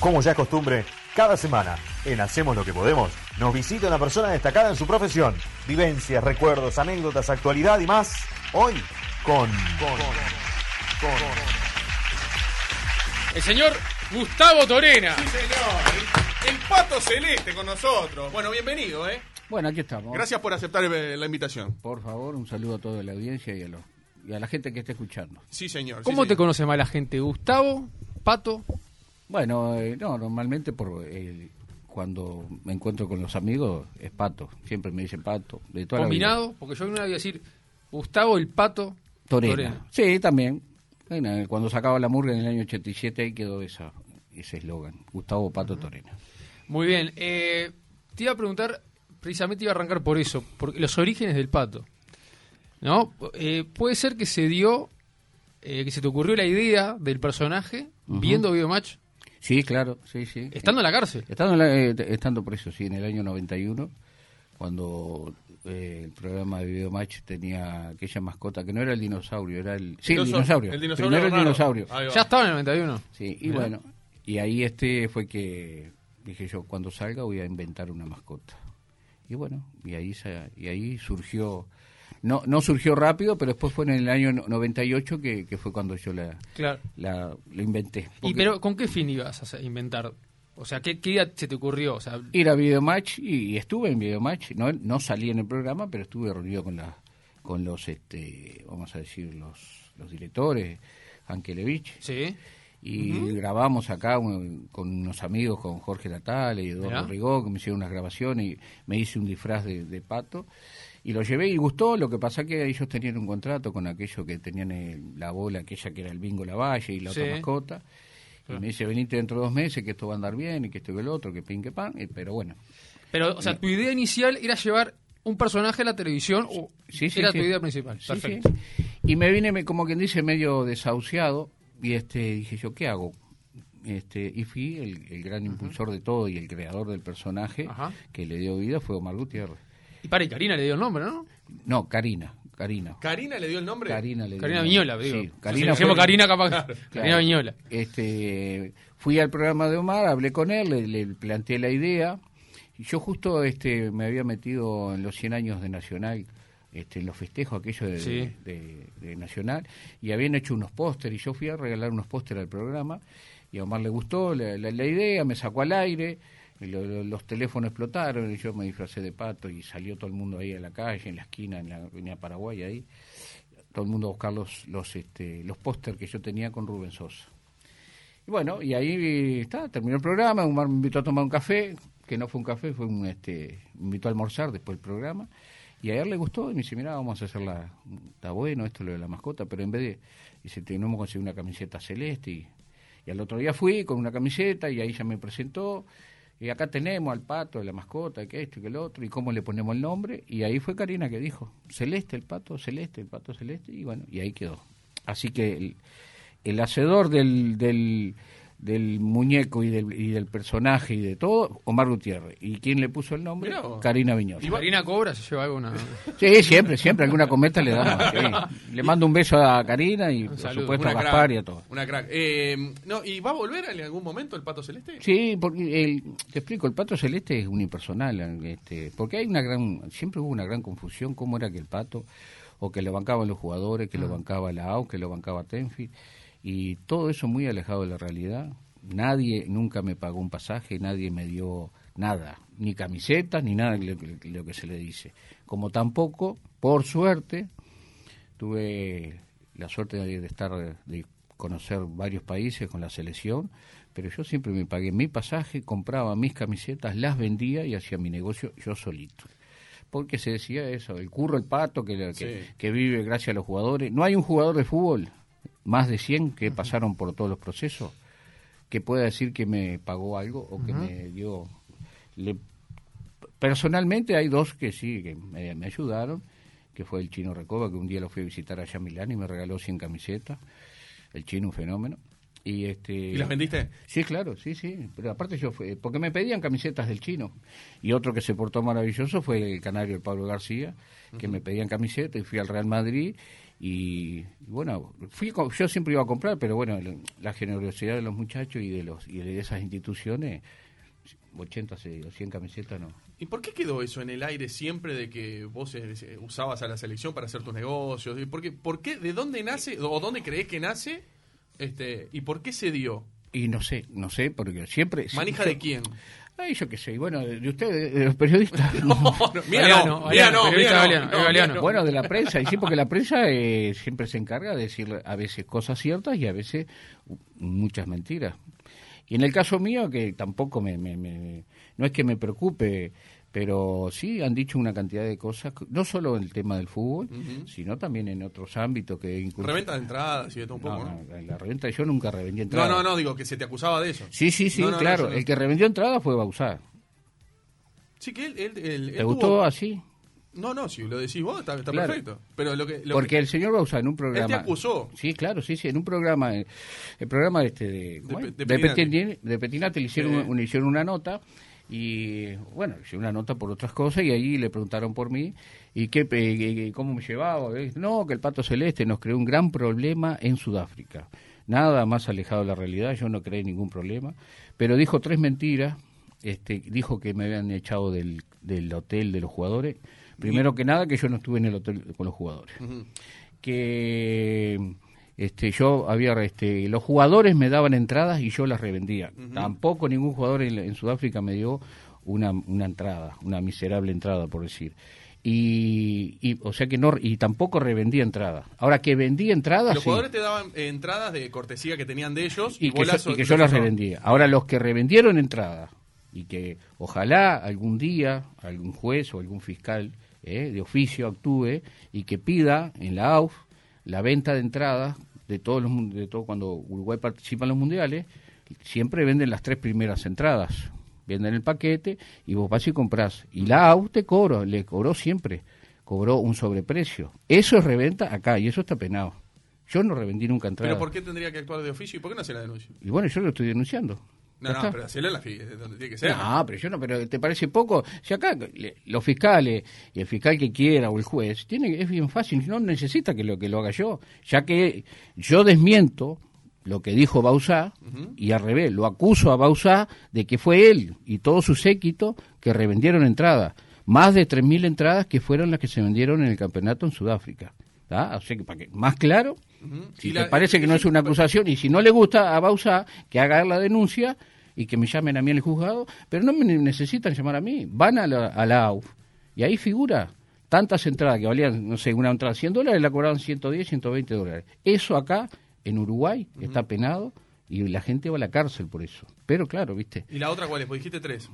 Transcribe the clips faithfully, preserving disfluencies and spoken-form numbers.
Como ya es costumbre, cada semana en Hacemos lo que podemos, nos visita una persona destacada en su profesión. Vivencias, recuerdos, anécdotas, actualidad y más. Hoy con... con, con el señor Gustavo Torena. Sí, señor. El, el Pato Celeste con nosotros. Bueno, bienvenido, ¿eh? Bueno, aquí estamos. Gracias por aceptar la invitación. Por favor, un saludo a toda la audiencia y a, los, y a la gente que esté escuchando. Sí, señor. ¿Cómo sí, te señor. conoce más la gente? ¿Gustavo? ¿Pato? Bueno, eh, no, normalmente por eh, cuando me encuentro con los amigos es Pato. Siempre me dicen Pato. De toda ¿Combinado? La vida. Porque yo una vez iba a decir Gustavo el Pato Torena. Torena. Sí, también. Bueno, cuando sacaba la murga en el año ochenta y siete, ahí quedó esa, ese eslogan. Gustavo Pato Torena. Muy bien. Eh, te iba a preguntar, precisamente iba a arrancar por eso, por los orígenes del Pato. ¿No? Eh, puede ser que se dio, eh, que se te ocurrió la idea del personaje uh-huh. viendo Videomatch. Sí, claro, sí, sí. Estando en la cárcel. Estando, en la, eh, estando preso, sí, en el año noventa y uno, cuando eh, el programa de Videomatch tenía aquella mascota que no era el dinosaurio, era el... Sí, el dinosaurio. El dinosaurio. Primero el dinosaurio. Ya estaba en el noventa y uno. Sí, y Mirá. Bueno, y ahí este fue que dije yo, cuando salga voy a inventar una mascota. Y bueno, y ahí, y ahí surgió... No no surgió rápido, pero después fue en el año noventa y ocho que, que fue cuando yo la, claro. la lo inventé. ¿Y pero con qué fin ibas a inventar? O sea, ¿qué, qué día se te ocurrió? O sea, ir a Videomatch y, y estuve en Videomatch, no no salí en el programa, pero estuve reunido con la con los este vamos a decir los los directores, Ankelevich. Sí. Y uh-huh. grabamos acá un, con unos amigos, con Jorge Natale y Eduardo Rigó, que me hicieron unas grabaciones y me hice un disfraz de, de pato. Y lo llevé y gustó, lo que pasa que ellos tenían un contrato con aquello que tenían el, la bola, aquella que era el Bingo Lavalle y la sí. otra mascota. Sí. Y me dice, venite dentro de dos meses que esto va a andar bien y que esto y el otro, que pin, que pan, y, pero bueno. Pero, o sea, tu idea inicial era llevar un personaje a la televisión, o sí, sí, era sí. tu idea principal. Sí, perfecto. Sí. Y me vine, me, como quien dice, medio desahuciado, y este dije yo, ¿qué hago? Este, y fui el, el gran impulsor uh-huh. de todo y el creador del personaje Ajá. que le dio vida fue Omar Gutiérrez. Y para, y Karina le dio el nombre, ¿no? No, Karina, Karina. ¿Karina le dio el nombre? Karina le dio Karina el Viñola, nombre. digo. Sí, Karina si fue... Karina capaz. Claro, Karina Viñola. Este, fui al programa de Omar, hablé con él, le, le planteé la idea. Y yo justo este me había metido en los cien años de Nacional, este, en los festejos aquellos de, sí. de, de, de Nacional, y habían hecho unos pósteres, y yo fui a regalar unos pósteres al programa, y a Omar le gustó la, la, la idea, me sacó al aire. Lo, lo, los teléfonos explotaron y yo me disfracé de pato y salió todo el mundo ahí a la calle, en la esquina, en la avenida Paraguay, ahí, todo el mundo a buscar los los este los póster que yo tenía con Rubén Sosa. Y bueno, y ahí está, terminó el programa, Omar me invitó a tomar un café, que no fue un café, fue un este me invitó a almorzar después del programa, y a él le gustó, y me dice, mira, vamos a hacerla, está bueno esto lo de la mascota, pero en vez de, dice, tenemos que conseguir una camiseta celeste, y, y al otro día fui con una camiseta, y ahí ya me presentó. Y acá tenemos al pato, la mascota, que esto y que el otro, y cómo le ponemos el nombre. Y ahí fue Karina que dijo, Celeste, el pato celeste, el pato celeste, y bueno, y ahí quedó. Así que el, el hacedor del, del, del muñeco y del, y del personaje y de todo, Omar Gutiérrez. ¿Y quién le puso el nombre? Karina Viñola. ¿Y Karina cobra? ¿Se lleva alguna? Sí, siempre, siempre, alguna cometa le damos. Sí. Le mando un beso a Karina y, un por saludo. Supuesto, una a Gaspar crack, y a todos. Una crack. Eh, no, ¿y va a volver en algún momento el Pato Celeste? Sí, porque el, te explico, el Pato Celeste es unipersonal, este, porque hay una gran, siempre hubo una gran confusión cómo era que el Pato, o que lo bancaban los jugadores, que ah. lo bancaba la A U, que lo bancaba Tenfield, y todo eso muy alejado de la realidad. Nadie nunca me pagó un pasaje, nadie me dio nada, ni camisetas, ni nada de lo, lo, lo que se le dice. Como tampoco, por suerte, tuve la suerte de, de estar, de conocer varios países con la selección, pero yo siempre me pagué mi pasaje, compraba mis camisetas, las vendía y hacía mi negocio yo solito. Porque se decía eso, el curro, el pato, que, que, sí. que vive gracias a los jugadores. No hay un jugador de fútbol, más de cien que uh-huh. pasaron por todos los procesos, que pueda decir que me pagó algo o uh-huh. que me dio... Le, personalmente hay dos que sí, que me, me ayudaron, que fue el Chino Recoba, que un día lo fui a visitar allá a Milán y me regaló cien camisetas. El Chino, un fenómeno. Y, este, ¿Y las vendiste? Sí, claro, sí, sí. Pero aparte yo fui, porque me pedían camisetas del Chino. Y otro que se portó maravilloso fue el canario, el Pablo García, que uh-huh. me pedían camisetas y fui al Real Madrid. Y bueno, fui yo siempre iba a comprar, pero bueno, la generosidad de los muchachos y de los y de esas instituciones, ochenta, cien camisetas no. ¿Y por qué quedó eso en el aire siempre de que vos eh, usabas a la selección para hacer tus negocios? ¿Y por qué, por qué, de dónde nace o dónde creés que nace este y por qué se dio? Y no sé, no sé, porque siempre... ¿Manija yo, de quién? Ay, yo qué sé, bueno, de, de ustedes, de los periodistas. No, no, mira, no, Galeano, mira, no, Galeano, mira, no, Galeano, no, Galeano. no. Bueno, de la prensa, y sí, porque la prensa eh, siempre se encarga de decir a veces cosas ciertas y a veces uh, muchas mentiras. Y en el caso mío, que tampoco me, me, me no es que me preocupe, pero sí han dicho una cantidad de cosas, no solo en el tema del fútbol, uh-huh. sino también en otros ámbitos que incluso... Reventa de entradas y de todo un poco, ¿no? ¿no? La reventa, yo nunca revendí entradas. No, no, no, digo que se te acusaba de eso. Sí, sí, sí, no, no, claro. No, el que revendió entradas fue Bauzá. Sí, que él... él, él ¿Te él gustó tuvo... así? No, no, si lo decís vos, está, está claro. perfecto. Pero lo que, lo Porque que... el señor Bauzá en un programa... Él te acusó. Sí, claro, sí, sí, en un programa, el programa este de... De, de, de, de, Petinati. Petinati, de Petinati le hicieron, Sí. una, hicieron una nota y, bueno, hicieron una nota por otras cosas y ahí le preguntaron por mí y qué, eh, cómo me llevaba. No, que el Pato Celeste nos creó un gran problema en Sudáfrica. Nada más alejado de la realidad, yo no creé ningún problema, pero dijo tres mentiras. Este, dijo que me habían echado del, del hotel de los jugadores. Primero que nada, que yo no estuve en el hotel con los jugadores. Uh-huh. Que este, yo había, este, los jugadores me daban entradas y yo las revendía. Uh-huh. Tampoco ningún jugador en, en Sudáfrica me dio una, una entrada, una miserable entrada, por decir. Y, y o sea que no, y tampoco revendía entradas. Ahora que vendía entradas, los sí. jugadores te daban eh, entradas de cortesía que tenían de ellos y, y, que yo, las, y que yo las revendía. Ahora los que revendieron entradas y que ojalá algún día algún juez o algún fiscal eh, de oficio actúe y que pida en la A U F la venta de entradas de todos los de todo cuando Uruguay participa en los mundiales, siempre venden las tres primeras entradas, venden el paquete y vos vas y comprás y la A U F te cobró, le cobró siempre, cobró un sobreprecio. Eso es reventa acá y eso está penado. Yo no revendí nunca entradas. ¿Pero por qué tendría que actuar de oficio y por qué no hace la denuncia? Y bueno, yo lo estoy denunciando. No, no, pero hacerle la FIA, es donde tiene que ser. No, pero yo no, pero ¿te parece poco? Si acá le, los fiscales y el fiscal que quiera o el juez, tiene es bien fácil, no necesita que lo que lo haga yo, ya que yo desmiento lo que dijo Bauzá uh-huh. y al revés, lo acuso a Bauzá de que fue él y todo su séquito que revendieron entradas, más de tres mil entradas que fueron las que se vendieron en el campeonato en Sudáfrica. ¿Tá? O sea que para que más claro, uh-huh. si te la, parece que no es una acusación y si no le gusta a Bauzá que haga la denuncia y que me llamen a mí en el juzgado, pero no me necesitan llamar a mí, van a la, a la A U F y ahí figura tantas entradas que valían, no sé, una entrada cien dólares, la cobraban ciento diez, ciento veinte dólares. Eso acá en Uruguay uh-huh. está penado y la gente va a la cárcel por eso. Pero claro, ¿viste? ¿Y la otra cuál es? Pues dijiste tres.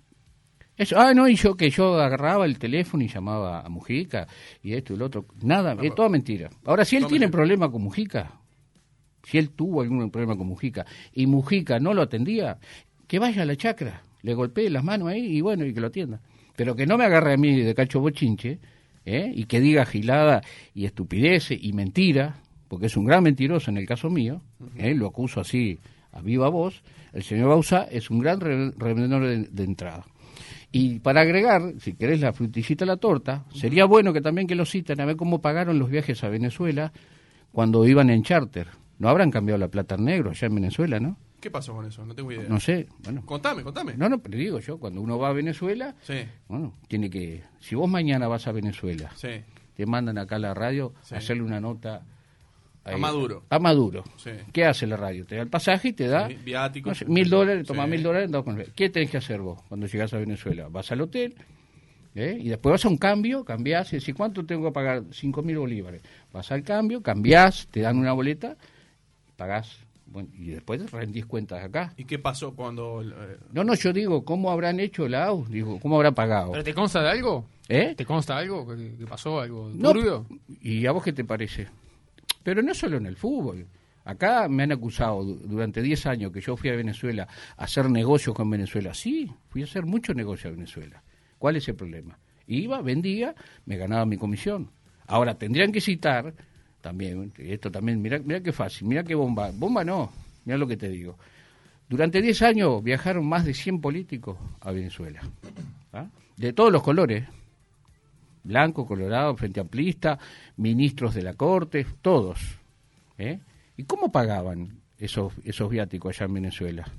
Eso, ah, no, y yo que yo agarraba el teléfono y llamaba a Mujica y esto y lo otro. Nada, no, es toda mentira. Ahora, si él tiene mentira. problema con Mujica, si él tuvo algún problema con Mujica y Mujica no lo atendía, que vaya a la chacra, le golpee las manos ahí y bueno, y que lo atienda. Pero que no me agarre a mí de cacho bochinche, ¿eh? Y que diga gilada y estupideces y mentira, porque es un gran mentiroso en el caso mío, uh-huh. ¿eh? Lo acuso así a viva voz. El señor Bauzá es un gran re- revendedor de, de entrada. Y para agregar, si querés la frutillita a la torta, sería bueno que también que lo citen a ver cómo pagaron los viajes a Venezuela cuando iban en charter. No habrán cambiado la plata en negro allá en Venezuela, ¿no? ¿Qué pasó con eso? No tengo idea. No sé, bueno. Contame, contame. No, no, pero digo yo, cuando uno va a Venezuela, sí. bueno, tiene que... Si vos mañana vas a Venezuela, sí. te mandan acá a la radio sí. a hacerle una nota... A Maduro. A Maduro. Sí. ¿Qué hace la radio? Te da el pasaje y te da... Sí, viáticos. No sé, mil dólares, toma sí. mil dólares. ¿Qué tenés que hacer vos cuando llegás a Venezuela? Vas al hotel, ¿eh? Y después vas a un cambio, cambiás, y decís, ¿cuánto tengo que pagar? Cinco mil bolívares. Vas al cambio, cambiás, te dan una boleta, pagás, bueno, y después rendís cuentas acá. ¿Y qué pasó cuando...? Eh... No, no, yo digo, ¿cómo habrán hecho la A U? Digo, ¿cómo habrán pagado? ¿Pero te consta de algo? ¿Eh? ¿Te consta algo? ¿Que, que pasó algo no, turbio? ¿Y a vos qué te parece? Pero no solo en el fútbol. Acá me han acusado durante diez años que yo fui a Venezuela a hacer negocios con Venezuela. Sí, fui a hacer mucho negocio a Venezuela. ¿Cuál es el problema? Iba, vendía, me ganaba mi comisión. Ahora, tendrían que citar, también, esto también, mira, mira qué fácil, mira qué bomba. Bomba no, mira lo que te digo. Durante diez años viajaron más de cien políticos a Venezuela. ¿Ah? De todos los colores. blanco, colorado, frente amplista, ministros de la corte, todos. ¿eh? ¿Y cómo pagaban esos, esos viáticos allá en Venezuela?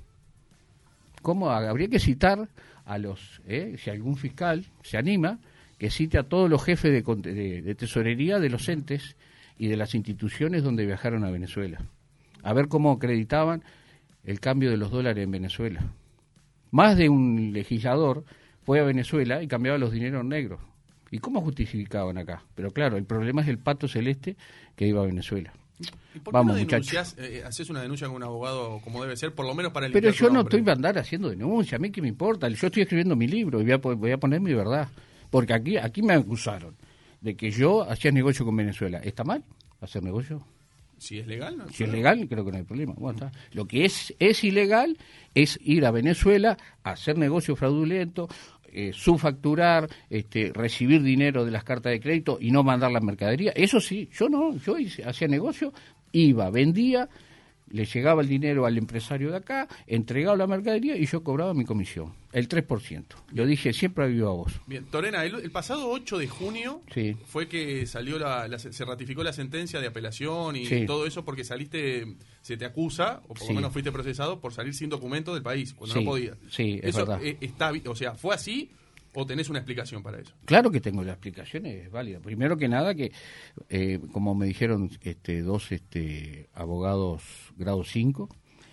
¿Cómo? Habría que citar a los, ¿eh? si algún fiscal se anima, que cite a todos los jefes de, de, de tesorería de los entes y de las instituciones donde viajaron a Venezuela. A ver cómo acreditaban el cambio de los dólares en Venezuela. Más de un legislador fue a Venezuela y cambiaba los dineros negros. ¿Y cómo justificaban acá? Pero claro, el problema es el pato celeste que iba a Venezuela. ¿Y por qué Vamos, no muchachos. denunciás, eh, haces una denuncia con un abogado como debe ser, por lo menos para el Pero yo no estoy a andar haciendo denuncia, a mí qué me importa. Yo estoy escribiendo mi libro y voy a, voy a poner mi verdad. Porque aquí, aquí me acusaron de que yo hacía negocio con Venezuela. ¿Está mal hacer negocio? Si es legal, ¿no? Si es legal, creo que no hay problema. Bueno, está. Lo que es, es ilegal es ir a Venezuela a hacer negocio fraudulento, eh, subfacturar, este, recibir dinero de las cartas de crédito y no mandar la mercadería. Eso sí, yo no, yo hice, hacía negocio, iba, vendía, le llegaba el dinero al empresario de acá, entregaba la mercadería y yo cobraba mi comisión, el tres por ciento. Lo dije siempre vivo a vos. Bien, Torena, el, el pasado ocho de junio sí. fue que salió la, la, se ratificó la sentencia de apelación y sí. todo eso porque saliste, se te acusa, o por sí. lo menos fuiste procesado por salir sin documento del país, cuando sí. no podías. Sí, es eso verdad. eh, está, o sea, ¿fue así o tenés una explicación para eso? Claro que tengo la explicación, es válida. Primero que nada que, eh, como me dijeron este, dos este, abogados grado cinco,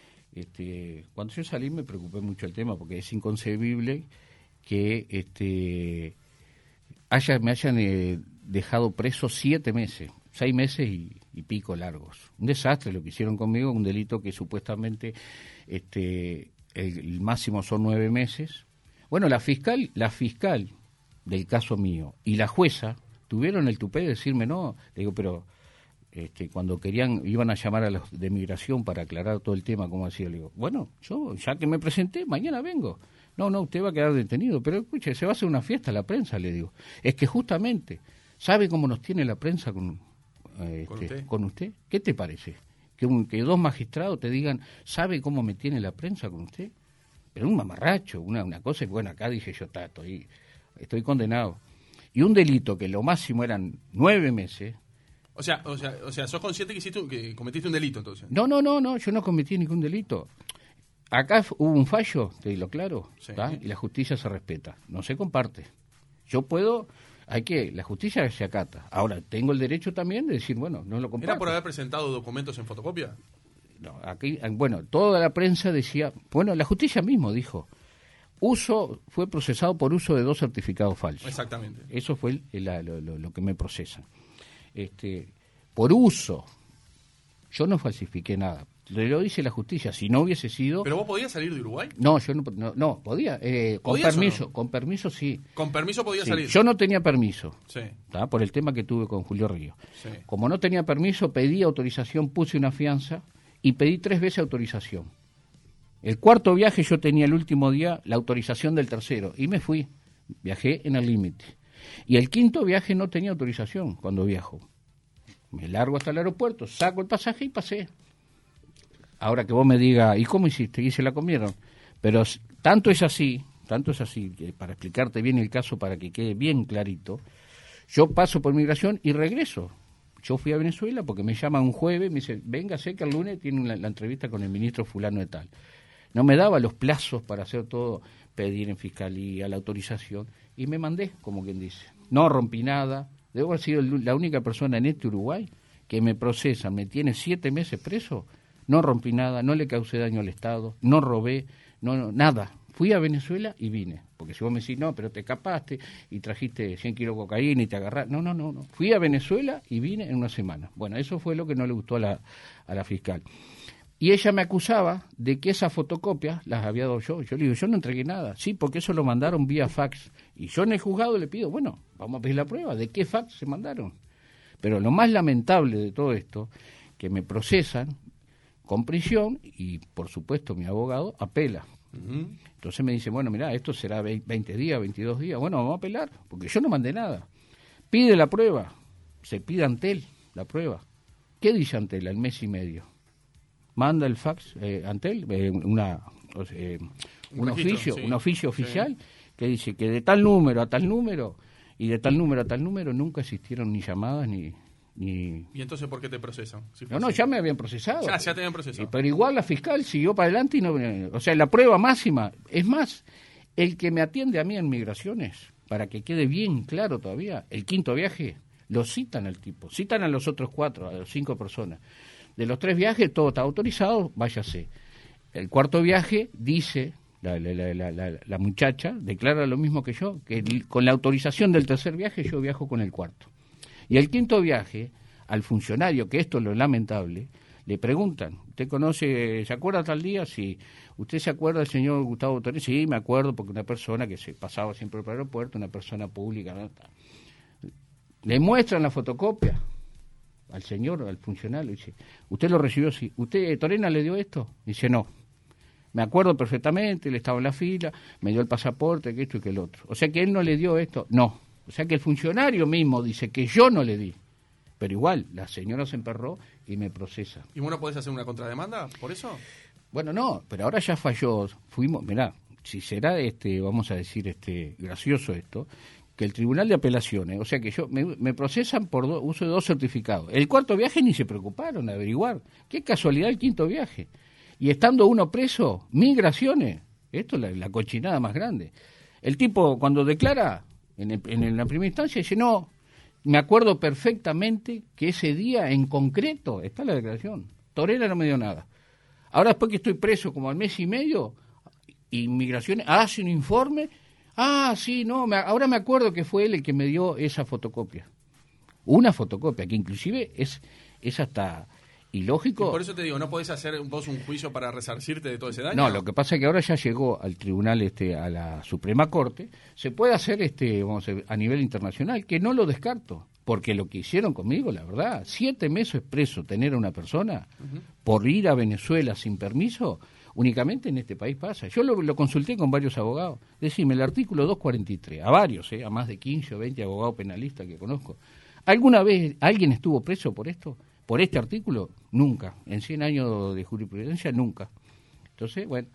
este, cuando yo salí me preocupé mucho el tema porque es inconcebible que este, haya, me hayan eh, dejado preso siete meses, seis meses y, y pico largos. Un desastre lo que hicieron conmigo, un delito que supuestamente este, el, el máximo son nueve meses. Bueno, la fiscal, la fiscal del caso mío y la jueza tuvieron el tupé de decirme no. Le digo, pero este, cuando querían, iban a llamar a los de migración para aclarar todo el tema, ¿cómo hacía? Le digo, bueno, yo ya que me presenté, mañana vengo. No, no, usted va a quedar detenido. Pero escuche, se va a hacer una fiesta a la prensa, le digo. Es que justamente, ¿sabe cómo nos tiene la prensa con, eh, ¿Con, este, usted? con usted? ¿Qué te parece? Que, un, que dos magistrados te digan, ¿sabe cómo me tiene la prensa con usted? Pero un mamarracho, una, una cosa, y bueno, acá dije yo, está, estoy, estoy condenado. Y un delito que lo máximo eran nueve meses. O sea, o sea, o sea, sos consciente que hiciste, que cometiste un delito, entonces. No, no, no, no, yo no cometí ningún delito. Acá hubo un fallo, te digo claro, sí. y la justicia se respeta, no se comparte. Yo puedo, hay que, la justicia se acata. Ahora, tengo el derecho también de decir, bueno, no lo comparto. ¿Era por haber presentado documentos en fotocopia? No, aquí, bueno, toda la prensa decía, bueno, la justicia mismo dijo, uso, fue procesado por uso de dos certificados falsos. Exactamente. Eso fue el, el, lo, lo, lo que me procesan. Este, por uso, yo no falsifiqué nada. Lo dice la justicia, si no hubiese sido... ¿Pero vos podías salir de Uruguay? No, yo no, no, no podía, eh, con permiso, no? con permiso sí. ¿Con permiso podías sí. salir? Yo no tenía permiso, sí. ¿tá? Por el tema que tuve con Julio Río. Sí. Como no tenía permiso, pedí autorización, puse una fianza y pedí tres veces autorización. El cuarto viaje yo tenía el último día la autorización del tercero y me fui, viajé en el límite. Y el quinto viaje no tenía autorización cuando viajo. Me largo hasta el aeropuerto, saco el pasaje y pasé. Ahora que vos me digas, ¿y cómo hiciste? Y se la comieron. Pero tanto es así, tanto es así, que para explicarte bien el caso, para que quede bien clarito, yo paso por migración y regreso. Yo fui a Venezuela porque me llaman un jueves, me dice, venga, sé que el lunes tiene una, la entrevista con el ministro fulano de tal. No me daba los plazos para hacer todo, pedir en fiscalía, la autorización, y me mandé, como quien dice. No rompí nada, debo haber sido la única persona en este Uruguay que me procesa, me tiene siete meses preso. No rompí nada, no le causé daño al Estado, no robé, no, no nada. Fui a Venezuela y vine. Porque si vos me decís, no, pero te escapaste y trajiste cien kilos de cocaína y te agarraste. No, no, no, no. Fui a Venezuela y vine en una semana. Bueno, eso fue lo que no le gustó a la, a la fiscal. Y ella me acusaba de que esas fotocopias las había dado yo. Yo le digo, yo no entregué nada. Sí, porque eso lo mandaron vía fax. Y yo en el juzgado le pido, bueno, vamos a pedir la prueba. ¿De qué fax se mandaron? Pero lo más lamentable de todo esto, que me procesan con prisión y, por supuesto, mi abogado apela. Uh-huh. Entonces me dice, bueno, mirá, esto será veinte días, veintidós días. Bueno, vamos a apelar, porque yo no mandé nada. Pide la prueba. Se pide Antel la prueba. ¿Qué dice Antel al mes y medio? Manda el fax, eh, Antel, eh, una, eh, un, un registro, oficio, sí. un oficio oficial, sí. que dice que de tal número a tal número y de tal número a tal número nunca existieron ni llamadas ni... ni... ¿Y entonces por qué te procesan? Si no, no, ya me habían procesado. Ya, ya te habían procesado. Pero igual la fiscal siguió para adelante y no... O sea, la prueba máxima. Es más, el que me atiende a mí en migraciones, para que quede bien claro todavía, el quinto viaje, lo citan al tipo. Citan a los otros cuatro, a las cinco personas. De los tres viajes, todo está autorizado, váyase. El cuarto viaje dice... La, la, la, la, la muchacha declara lo mismo que yo, que el, con la autorización del tercer viaje yo viajo con el cuarto. Y el quinto viaje, al funcionario, que esto es lo lamentable, le preguntan, ¿usted conoce, se acuerda tal día? Sí. ¿Usted se acuerda del señor Gustavo Torres? Sí, me acuerdo, porque una persona que se pasaba siempre por el aeropuerto, una persona pública. ¿No? Le muestran la fotocopia al señor, al funcionario, dice, ¿usted lo recibió? Sí. ¿Usted, Torena, le dio esto? Dice, no. Me acuerdo perfectamente, él estaba en la fila, me dio el pasaporte, que esto y que el otro. O sea que él no le dio esto, no. O sea que el funcionario mismo dice que yo no le di. Pero igual, la señora se emperró y me procesa. ¿Y vos no podés hacer una contrademanda por eso? Bueno, no, pero ahora ya falló. Fuimos, mirá, si será, este, vamos a decir, este, gracioso esto, que el Tribunal de Apelaciones, o sea que yo me, me procesan por do, uso de dos certificados. El cuarto viaje ni se preocuparon de averiguar. Qué casualidad el quinto viaje. Y estando uno preso, migraciones, esto es la, la cochinada más grande. El tipo cuando declara, en, el, en la primera instancia, dice, no, me acuerdo perfectamente que ese día en concreto, está la declaración, Torena no me dio nada. Ahora después que estoy preso como al mes y medio, inmigraciones hace un informe, ah, sí, no, me, ahora me acuerdo que fue él el que me dio esa fotocopia. Una fotocopia, que inclusive es, es hasta... ilógico. Y por eso te digo, ¿no podés hacer vos un juicio para resarcirte de todo ese daño? No, lo que pasa es que ahora ya llegó al tribunal, este, a la Suprema Corte, se puede hacer este, vamos a, ver, a nivel internacional, que no lo descarto, porque lo que hicieron conmigo, la verdad, siete meses preso tener a una persona uh-huh. por ir a Venezuela sin permiso, únicamente en este país pasa. Yo lo, lo consulté con varios abogados, decime, el artículo doscientos cuarenta y tres, a varios, eh, a más de quince o veinte abogados penalistas que conozco, ¿alguna vez alguien estuvo preso por esto? Por este artículo, nunca. En cien años de jurisprudencia, nunca. Entonces, bueno,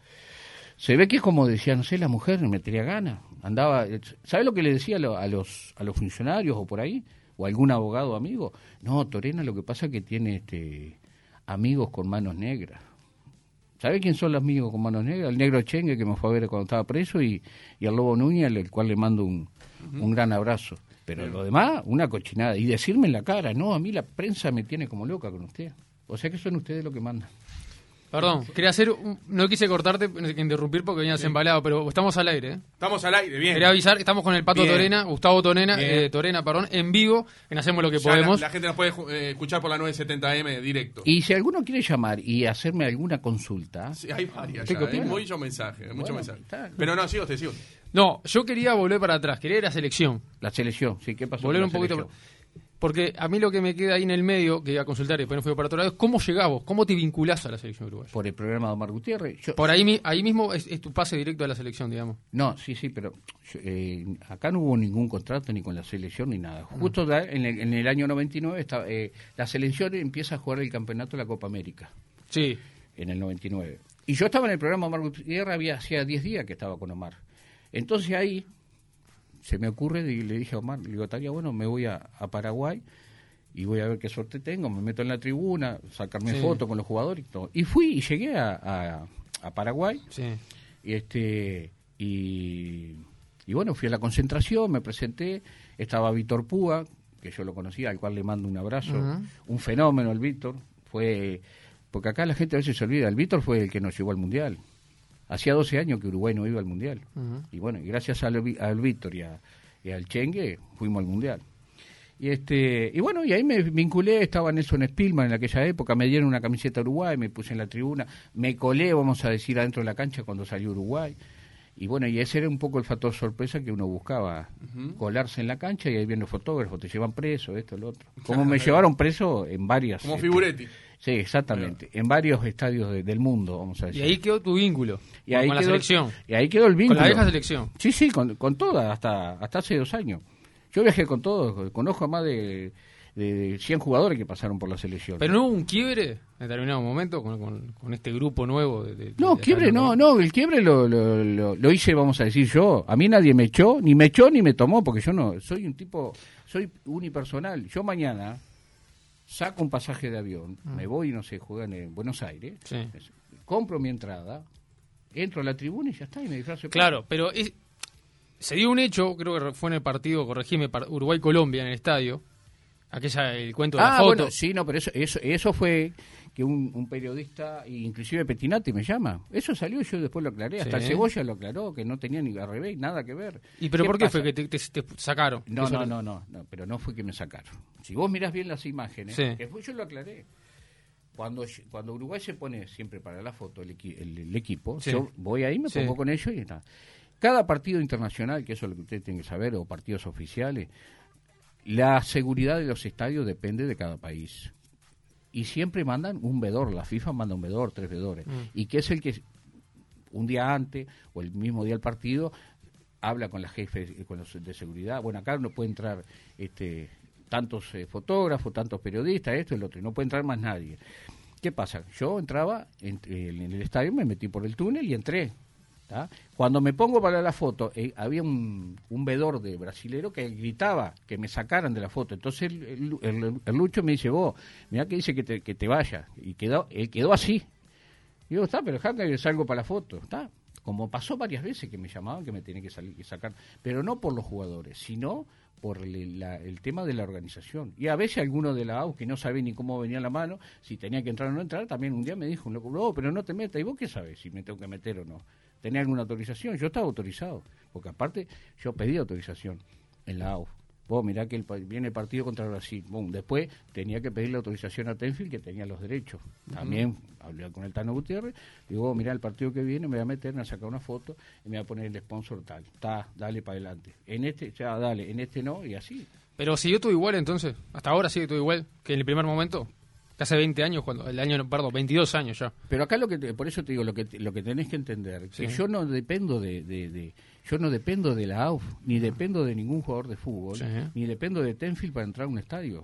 se ve que es como decía, no sé, la mujer me tenía ganas. Andaba, ¿sabe lo que le decía a los, a los funcionarios o por ahí? ¿O algún abogado amigo? No, Torena, lo que pasa es que tiene este, amigos con manos negras. ¿Sabe quién son los amigos con manos negras? El negro Chengue, que me fue a ver cuando estaba preso, y, y el Lobo Núñez, al cual le mando un, uh-huh. un gran abrazo. Pero lo demás, una cochinada. Y decirme en la cara, no, a mí la prensa me tiene como loca con usted. O sea que son ustedes los que mandan. Perdón, quería hacer, un, no quise cortarte, no sé qué interrumpir porque venías embalado, pero estamos al aire, ¿eh? Estamos al aire, bien. Quería avisar, estamos con el Pato bien. Torena, Gustavo Torena, eh, Torena, perdón, en vivo, en Hacemos lo que ya podemos. La, la gente nos puede eh, escuchar por la nueve setenta eme directo. Y si alguno quiere llamar y hacerme alguna consulta... Sí, hay varias ya, hay muchos mensajes, hay muchos bueno, mensajes. está. Pero no, sigo, te sigo. No, yo quería volver para atrás, quería ir a la selección. La selección, sí, ¿qué pasó? Volver con un la poquito... selección? Porque a mí lo que me queda ahí en el medio, que iba a consultar y después no fui para otro lado, es cómo llegás vos, cómo te vinculás a la selección uruguaya. Por el programa de Omar Gutiérrez. Yo, Por ahí, ahí mismo es, es tu pase directo a la selección, digamos. No, sí, sí, pero yo, eh, acá no hubo ningún contrato ni con la selección ni nada. Justo da, en, el, en el año noventa y nueve está, eh, la selección empieza a jugar el campeonato de la Copa América. Sí. En el noventa y nueve. Y yo estaba en el programa Omar Gutiérrez, había hacía diez días que estaba con Omar. Entonces ahí se me ocurre, y le dije a Omar, le digo, estaría bueno, me voy a, a Paraguay y voy a ver qué suerte tengo, me meto en la tribuna, sacarme sí. fotos con los jugadores y todo. Y fui y llegué a, a, a Paraguay sí. y este y, y bueno, fui a la concentración, me presenté, estaba Víctor Púa, que yo lo conocía, al cual le mando un abrazo, uh-huh. un fenómeno el Víctor, fue, porque acá la gente a veces se olvida, el Víctor fue el que nos llevó al Mundial. Hacía doce años que Uruguay no iba al Mundial. Uh-huh. Y bueno, y gracias al, al Víctor y, a, y al Chengue fuimos al Mundial. Y este y bueno, y ahí me vinculé, estaba Nelson Spillman en aquella época, me dieron una camiseta Uruguay, me puse en la tribuna, me colé, vamos a decir, adentro de la cancha cuando salió Uruguay. Y bueno, y ese era un poco el factor sorpresa que uno buscaba, uh-huh. colarse en la cancha y ahí vienen los fotógrafos, te llevan preso, esto, lo otro. Como me llevaron preso en varias... Como este, Figuretti. Sí, exactamente, en varios estadios de, del mundo, vamos a decir. Y ahí quedó tu vínculo, y ahí con quedó, la selección. Y ahí quedó el vínculo. Con la vieja selección. Sí, sí, con, con toda, hasta, hasta hace dos años. Yo viajé con todos, conozco a más de, de cien jugadores que pasaron por la selección. Pero no hubo un quiebre en determinado momento con, con, con este grupo nuevo. De, de, no, de quiebre no, no, el quiebre lo, lo, lo, lo hice, vamos a decir yo. A mí nadie me echó, ni me echó ni me tomó, porque yo no, soy un tipo, soy unipersonal. Yo mañana saco un pasaje de avión, mm. me voy, no sé, juegan en Buenos Aires, sí. compro mi entrada, entro a la tribuna y ya está, y me disfrazo. Claro, pero es, se dio un hecho, creo que fue en el partido, corregime, Uruguay-Colombia en el estadio, aquella, el cuento de ah, la foto. Bueno, sí, no, pero eso, eso, eso fue que un, un periodista, inclusive Pettinati me llama, eso salió, yo después lo aclaré, hasta sí. el Cebolla lo aclaró, que no tenía ni al revés, nada que ver. ¿Y pero ¿Qué por qué pasa? fue que te, te, te sacaron? No, no, no, no, no, pero no fue que me sacaron. Si vos mirás bien las imágenes, sí. después yo lo aclaré. Cuando, cuando Uruguay se pone siempre para la foto el, equi, el, el equipo, sí. yo voy ahí, me sí. pongo con ellos y nada. Cada partido internacional, que eso es lo que ustedes tienen que saber, o partidos oficiales, la seguridad de los estadios depende de cada país. Y siempre mandan un vedor, la FIFA manda un vedor, tres vedores. Mm. Y que es el que un día antes o el mismo día del partido habla con la jefe con los de seguridad. Bueno, acá no puede entrar este tantos eh, fotógrafos, tantos periodistas, esto y lo otro, y no puede entrar más nadie. ¿Qué pasa? Yo entraba en, en el estadio, me metí por el túnel y entré. ¿tá? Cuando me pongo para la foto, eh, había un, un vedor de brasilero que gritaba que me sacaran de la foto. Entonces el, el, el, el Lucho me dice, vos, mirá que dice que te, que te vaya. Y quedó, él quedó así. Y digo, está, pero dejame que salgo para la foto. Está. Como pasó varias veces que me llamaban que me tenía que salir que sacar, pero no por los jugadores, sino por el, la, el tema de la organización. Y a veces alguno de la A U que no sabía ni cómo venía la mano, si tenía que entrar o no entrar, también un día me dijo un loco, no, pero no te metas. ¿Y vos qué sabes si me tengo que meter o no? ¿Tenía alguna autorización? Yo estaba autorizado, porque aparte yo pedí autorización en la A U. Vos mirá que el, viene el partido contra Brasil. Boom. Después tenía que pedirle autorización a Tenfield, que tenía los derechos. También uh-huh. hablé con el Tano Gutiérrez. Digo, vos mirá el partido que viene, me voy a meter, me voy a sacar una foto y me voy a poner el sponsor tal. Está, dale para adelante. En este, ya dale, en este no, y así. Pero siguió todo igual entonces. Hasta ahora sigue todo igual que en el primer momento. Que hace veinte años, cuando el año, perdón, veintidós años ya. Pero acá lo que te, por eso te digo, lo que lo que tenés que entender, sí. que yo no dependo de, de, de yo no dependo de la A U F, ni dependo de ningún jugador de fútbol, sí. ni dependo de Tenfield para entrar a un estadio.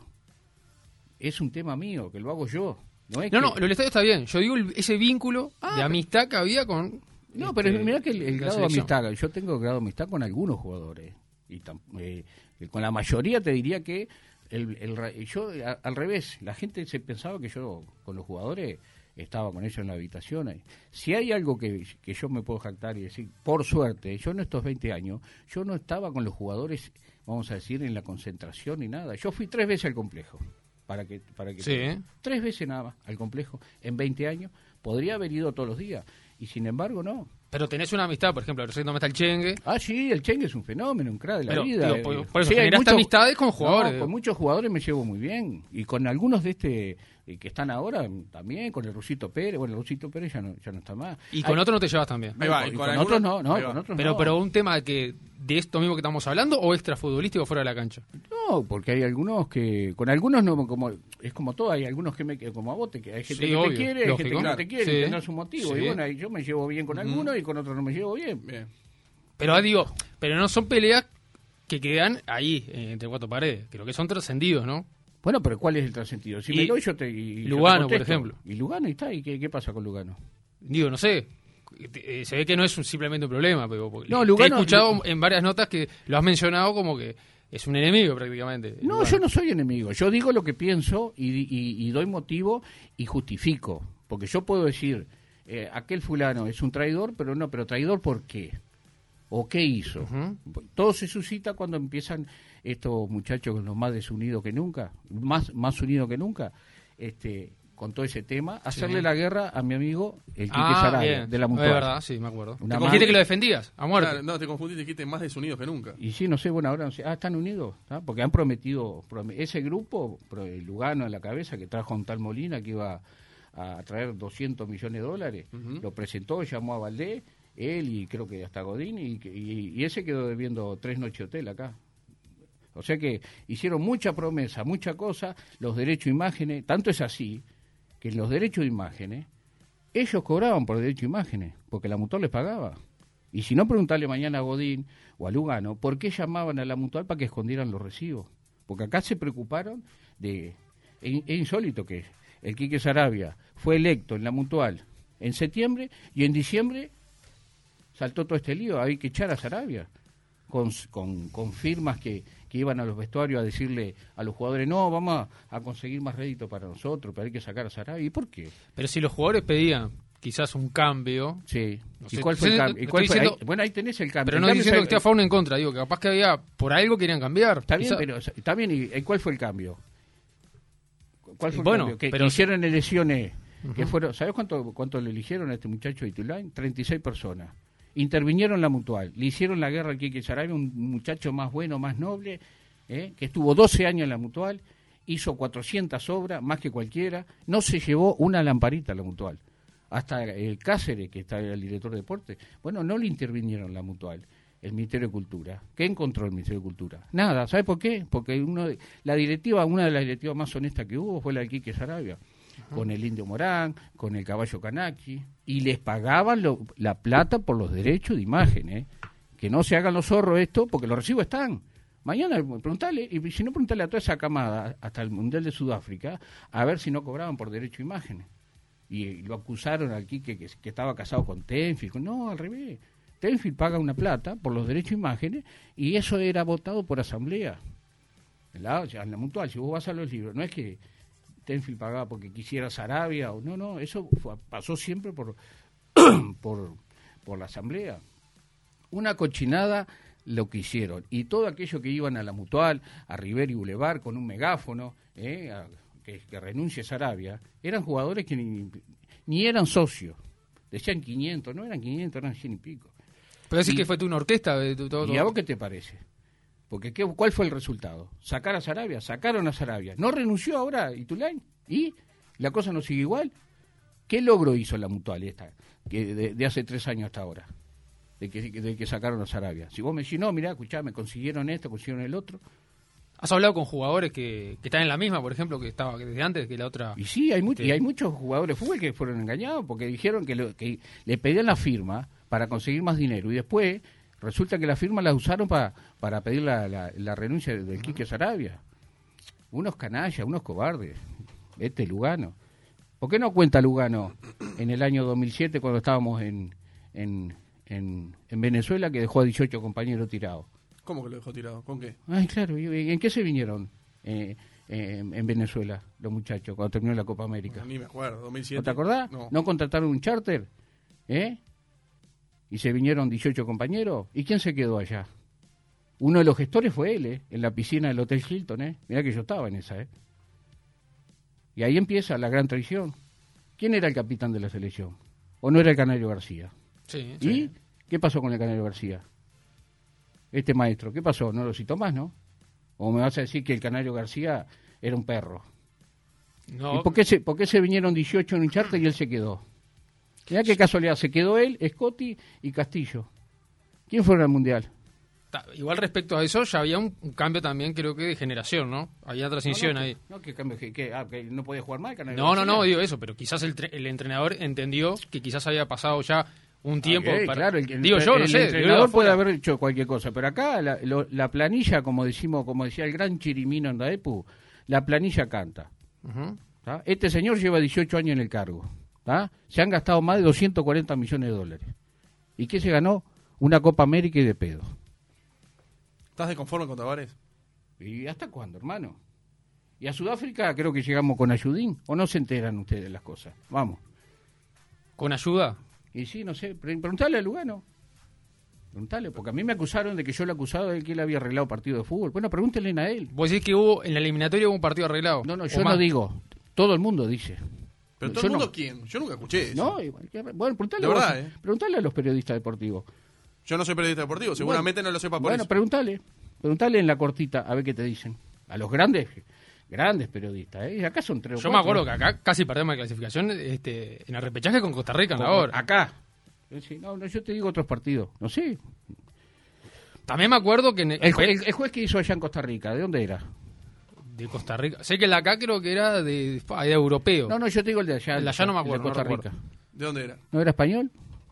Es un tema mío, que lo hago yo. No, es no, que... no, lo del estadio está bien. Yo digo el, ese vínculo ah, de amistad que había con... No, este, pero mirá que el, el grado selección. de amistad, yo tengo grado de amistad con algunos jugadores. y tam, eh, Con la mayoría te diría que El, el, yo a, al revés, la gente se pensaba que yo con los jugadores estaba con ellos en la habitación. Si hay algo que, que yo me puedo jactar y decir, por suerte, yo en estos veinte años, yo no estaba con los jugadores, vamos a decir, en la concentración ni nada. Yo fui tres veces al complejo, para que para que sí, ¿eh? tres veces nada más al complejo en veinte años. Podría haber ido todos los días, y sin embargo no. Pero tenés una amistad, por ejemplo, no está el Chengue. Ah, sí, el Chengue es un fenómeno, un crack de la Pero, vida. Digo, por, por eso sí, generaste muchos, amistades con jugadores. No, con muchos jugadores me llevo muy bien. Y con algunos de este eh, que están ahora también, con el Rusito Pérez. Bueno, el Rusito Pérez ya no, ya no está más. Y con otros no te llevas también. Me va, y y con, con con otros no, no, pero, con otros pero, no. pero un tema que de esto mismo que estamos hablando o extrafutbolístico fuera de la cancha. No, porque hay algunos que, con algunos no, como es como todo, hay algunos que me como a vos, te, hay gente sí, que obvio, te quiere, hay lógico, gente que claro. no te quiere, sí. y tendrá su motivo. Sí. Y bueno, yo me llevo bien con algunos mm. y con otros no me llevo bien. Bien. Pero digo, pero no son peleas que quedan ahí, eh, entre cuatro paredes. Creo que son trascendidos, ¿no? Bueno, pero ¿cuál es el trascendido? Si y, me lo yo te y Lugano, yo te por ejemplo. Y Lugano, y está, ¿y qué, qué pasa con Lugano? Digo, no sé. Eh, se ve que no es un, simplemente un problema, pero no, Lugano, te he escuchado Lugano, en varias notas que lo has mencionado como que es un enemigo prácticamente. No, Lugano. Yo no soy enemigo. Yo digo lo que pienso y, y, y doy motivo y justifico. Porque yo puedo decir, eh, aquel fulano es un traidor, pero no, pero traidor ¿por qué? ¿O qué hizo? Uh-huh. Todo se suscita cuando empiezan estos muchachos los más desunidos que nunca, más más unidos que nunca, este, con todo ese tema, hacerle sí. la guerra a mi amigo el Quique ah, Sarabia, bien. de la Mutual. Es verdad, sí, me acuerdo. Una te confundiste que lo defendías, a muerte. Claro, no, te confundiste, dijiste más desunidos que nunca. Y sí, no sé, bueno, ahora no sé. Ah, están unidos, ¿tá? Porque han prometido, prom- ese grupo, el Lugano en la cabeza, que trajo a un tal Molina que iba a traer doscientos millones de dólares, uh-huh. lo presentó, llamó a Valdés, él y creo que hasta Godín, y, y, y ese quedó debiendo tres noches de hotel acá. O sea que hicieron mucha promesa, mucha cosa, los derechos de imágenes, tanto es así, que los derechos de imágenes, ellos cobraban por derechos de imágenes, porque la Mutual les pagaba. Y si no, preguntarle mañana a Godín o a Lugano, ¿por qué llamaban a la Mutual para que escondieran los recibos? porque acá se preocuparon de... Es, es insólito que el Quique Saravia fue electo en la Mutual en septiembre y en diciembre saltó todo este lío, hay que echar a Saravia. Con, con, con firmas que, que iban a los vestuarios a decirle a los jugadores, no, vamos a, a conseguir más rédito para nosotros, pero hay que sacar a Saravia. ¿Y por qué? Pero si los jugadores pedían quizás un cambio... Sí. No ¿Y sé, cuál fue el cambio? ¿Y cuál fue? diciendo, ahí, bueno, ahí tenés el cambio. Pero no el estoy diciendo cambio, que esté a favor o en contra, digo que capaz que había, por algo querían cambiar. Está bien, quizás. pero está bien, ¿y cuál fue el cambio? ¿Cuál fue el bueno, cambio? Que, pero que hicieron elecciones, uh-huh. que fueron, ¿sabes cuánto, cuánto le eligieron a este muchacho de Itulain? treinta y seis personas. Intervinieron la Mutual, le hicieron la guerra al Quique Saravia, un muchacho más bueno, más noble, ¿eh? que estuvo doce años en la Mutual, hizo cuatrocientas obras, más que cualquiera, no se llevó una lamparita a la Mutual. Hasta el Cáceres, que está el director de deporte, bueno, no le intervinieron la Mutual, el Ministerio de Cultura. ¿Qué encontró el Ministerio de Cultura? Nada, ¿sabe por qué? Porque uno de, la directiva, una de las directivas más honestas que hubo fue la de Quique Saravia. Con el Indio Morán, con el Caballo Canacchi, y les pagaban lo, la plata por los derechos de imagen, ¿eh? Que no se hagan los zorros esto, porque los recibos están. Mañana preguntale, y si no preguntale a toda esa camada, hasta el Mundial de Sudáfrica, a ver si no cobraban por derecho de imagen. Y, y lo acusaron al Quique que, que estaba casado con Tenfield. No, al revés. Tenfield paga una plata por los derechos de imágenes, y eso era votado por asamblea. En la, en la Mutual, si vos vas a los libros, no es que Tenfield pagaba porque quisiera Saravia, o no, no, eso fue, pasó siempre por, por, por la asamblea. Una cochinada lo que hicieron, y todo aquello que iban a la Mutual, a Rivera y Boulevard con un megáfono, eh, a, que, que renuncie Saravia, eran jugadores que ni, ni eran socios, decían quinientos, no eran quinientos, eran cien y pico. Pero decís y, que fue tú una orquesta de todo, todo. ¿Y a vos qué te parece? Porque ¿qué, ¿cuál fue el resultado? Sacar a Saravia, sacaron a Saravia. ¿No renunció ahora Itulain? ¿Y la cosa no sigue igual? ¿Qué logro hizo la Mutual esta, que de, de hace tres años hasta ahora? De que, de que sacaron a Saravia. Si vos me decís, no, mirá, escuchá, me consiguieron esto, consiguieron el otro. ¿Has hablado con jugadores que, que están en la misma, por ejemplo, que estaba desde antes que la otra? Y sí, hay, mu- este... y hay muchos jugadores de fútbol que fueron engañados porque dijeron que, lo, que le pedían la firma para conseguir más dinero y después resulta que la firma la usaron para para pedir la, la, la renuncia del Quique Saravia. Unos canallas, unos cobardes. Este Lugano. ¿Por qué no cuenta Lugano en el año dos mil siete cuando estábamos en, en, en, en Venezuela que dejó a dieciocho compañeros tirados? ¿Cómo que lo dejó tirado? ¿Con qué? Ay, claro, ¿y en qué se vinieron eh, eh, en Venezuela los muchachos cuando terminó la Copa América? No, ni me acuerdo, dos mil siete. ¿No te acordás? No. ¿No contrataron un charter? ¿Eh? Y se vinieron dieciocho compañeros. ¿Y quién se quedó allá? Uno de los gestores fue él, ¿eh? En la piscina del Hotel Hilton, ¿eh? Mirá que yo estaba en esa, ¿eh? Y ahí empieza la gran traición. ¿Quién era el capitán de la selección? ¿O no era el Canario García? Sí, ¿Y sí. qué pasó con el Canario García? Este maestro, ¿qué pasó? No lo citó más, ¿no? ¿O me vas a decir que el Canario García era un perro? No, ¿Y por qué, se, por qué se vinieron dieciocho en un charter y él se quedó? Mirá qué casualidad, se quedó él, Scotti y Castillo. ¿Quién fue al Mundial? ta- igual respecto a eso ya había un, un cambio también, creo que de generación, ¿no? Había transición no, no, ahí. Que, no, que cambio, que, que, ah, que no podía jugar más el Canario No, no, García. no, digo eso, pero quizás el, tre- el entrenador entendió que quizás había pasado ya un tiempo. Ok, para... claro, el, el- digo yo, no el sé. entrenador digo, puede afuera. haber hecho cualquier cosa, pero acá la, lo- la planilla, como decimos, como decía el gran Chirimino en Daepu, la planilla canta. Ujú. ¿Tá? Este señor lleva dieciocho años en el cargo. ¿Tá? Se han gastado más de doscientos cuarenta millones de dólares. ¿Y qué se ganó? Una Copa América y de pedo. ¿Estás de conforme con Tavares? ¿Y hasta cuándo, hermano? Y a Sudáfrica creo que llegamos con Ayudín. ¿O no se enteran ustedes de las cosas? Vamos. Con ayuda. Y sí, no sé, pre- preguntale a Lugano. Preguntale, porque a mí me acusaron de que yo le he acusado de que él había arreglado partido de fútbol. Bueno, pregúntenle a él. Vos decís que hubo en la eliminatoria hubo un partido arreglado. No, no, ¿O yo más? no digo. Todo el mundo dice. ¿Pero todo Yo el mundo no. quién? Yo nunca escuché eso. No, igual que- bueno, preguntale, De vos, verdad, ¿eh? preguntale a los periodistas deportivos. Yo no soy periodista deportivo, seguramente no lo sepa por Bueno, eso. preguntale. Preguntale en la cortita a ver qué te dicen. A los grandes, grandes periodistas, ¿eh? Y acá son tres o Yo me cuatro. acuerdo que acá casi perdemos la clasificación este, en el repechaje con Costa Rica en la Como hora. acá. Sí, no, no, yo te digo otros partidos. No sé. También me acuerdo que en el, El, ju- el- el juez que hizo allá en Costa Rica, ¿de dónde era? de Costa Rica. Sé que el de acá creo que era de, de europeo. No, no, yo te digo el de allá. El de allá no me el de acuerdo, Costa no Rica. recuerdo. ¿De dónde era? ¿No era español?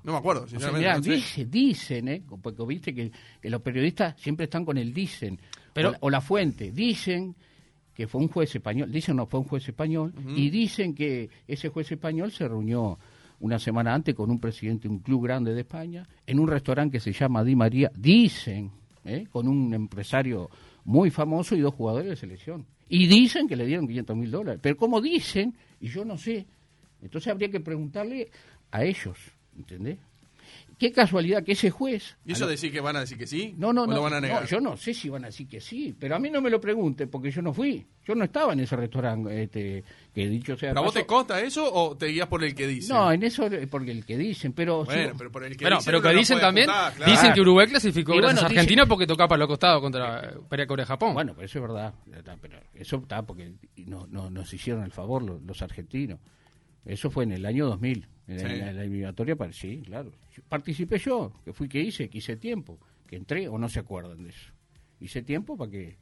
No me acuerdo, O sea, sinceramente. mirá, no sé. dice, dicen, ¿eh? Porque viste que, que los periodistas siempre están con el dicen. Pero- o, la, o la fuente. Dicen que fue un juez español. Dicen no, fue un juez español. Ujú. Y dicen que ese juez español se reunió una semana antes con un presidente de un club grande de España, en un restaurante que se llama Di María. Dicen, ¿eh? Con un empresario muy famoso y dos jugadores de selección. Y dicen que le dieron quinientos mil dólares. Pero como dicen, y yo no sé, entonces habría que preguntarle a ellos, ¿entendés? Qué casualidad que ese juez... ¿Y eso a lo- decir que van a decir que sí? no, no, ¿O no, lo van a negar? no, yo no sé si van a decir que sí, pero a mí no me lo pregunte porque yo no fui. Yo no estaba en ese restaurante, este, que dicho sea... ¿Pero a vos paso- te consta eso o te guías por el que dice? No, en eso, eh, porque el que dicen, pero... Bueno, sí, pero por el que Pero, dice pero uno que no dicen puede también, apuntar, claro. dicen que Uruguay clasificó Y gracias bueno, a dicen- Argentina porque tocaba para los costados contra para Corea-Japón. Bueno, pero eso es verdad. Está, pero eso está porque no, no, nos hicieron el favor los, los argentinos. Eso fue en el año dos mil. En, Sí. la, en la- en la eliminatoria, para, sí, claro. Yo- Participé yo, que fui que hice, que hice tiempo, que entré, o no se acuerdan de eso. Hice tiempo para que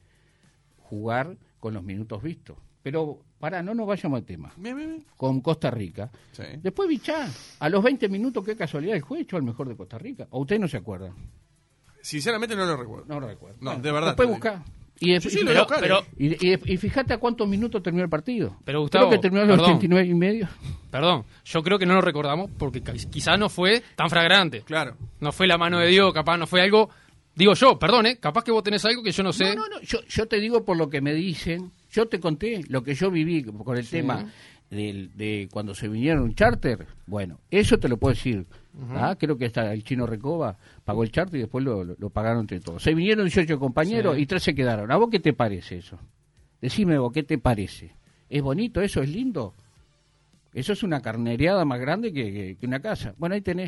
jugar con los minutos vistos. Pero, para, no nos vayamos al tema. Bien, bien, bien. Con Costa Rica. Sí. Después Bichá, a los veinte minutos, qué casualidad, el juez echó al mejor de Costa Rica. ¿O ustedes no se acuerdan? Sinceramente no lo recuerdo. No lo recuerdo. No, de verdad Después te buscá. Y, Sí, sí, y- lo pero, buscaré. pero, y, y- y fíjate a cuántos minutos terminó el partido. Pero, Gustavo, Creo que terminó a los perdón. ochenta y nueve y medio. perdón, yo creo que no lo recordamos porque ca- quizás no fue tan flagrante. Claro. No fue la mano de Dios, capaz no fue algo... Digo yo, perdón, ¿eh? Capaz que vos tenés algo que yo no sé. No, no, no. Yo, yo te digo por lo que me dicen. Yo te conté lo que yo viví con el Sí. tema del- de cuando se vinieron un charter. Bueno, eso te lo puedo decir. ¿Ah? Creo que hasta el chino Recoba pagó el charter y después lo, lo- lo pagaron entre todos. Se vinieron dieciocho compañeros Sí. y tres se quedaron. ¿A vos qué te parece eso? Decime vos, ¿qué te parece? ¿Es bonito eso? ¿Es lindo? Eso es una carnereada más grande que, que- que una casa. Bueno, ahí tenés.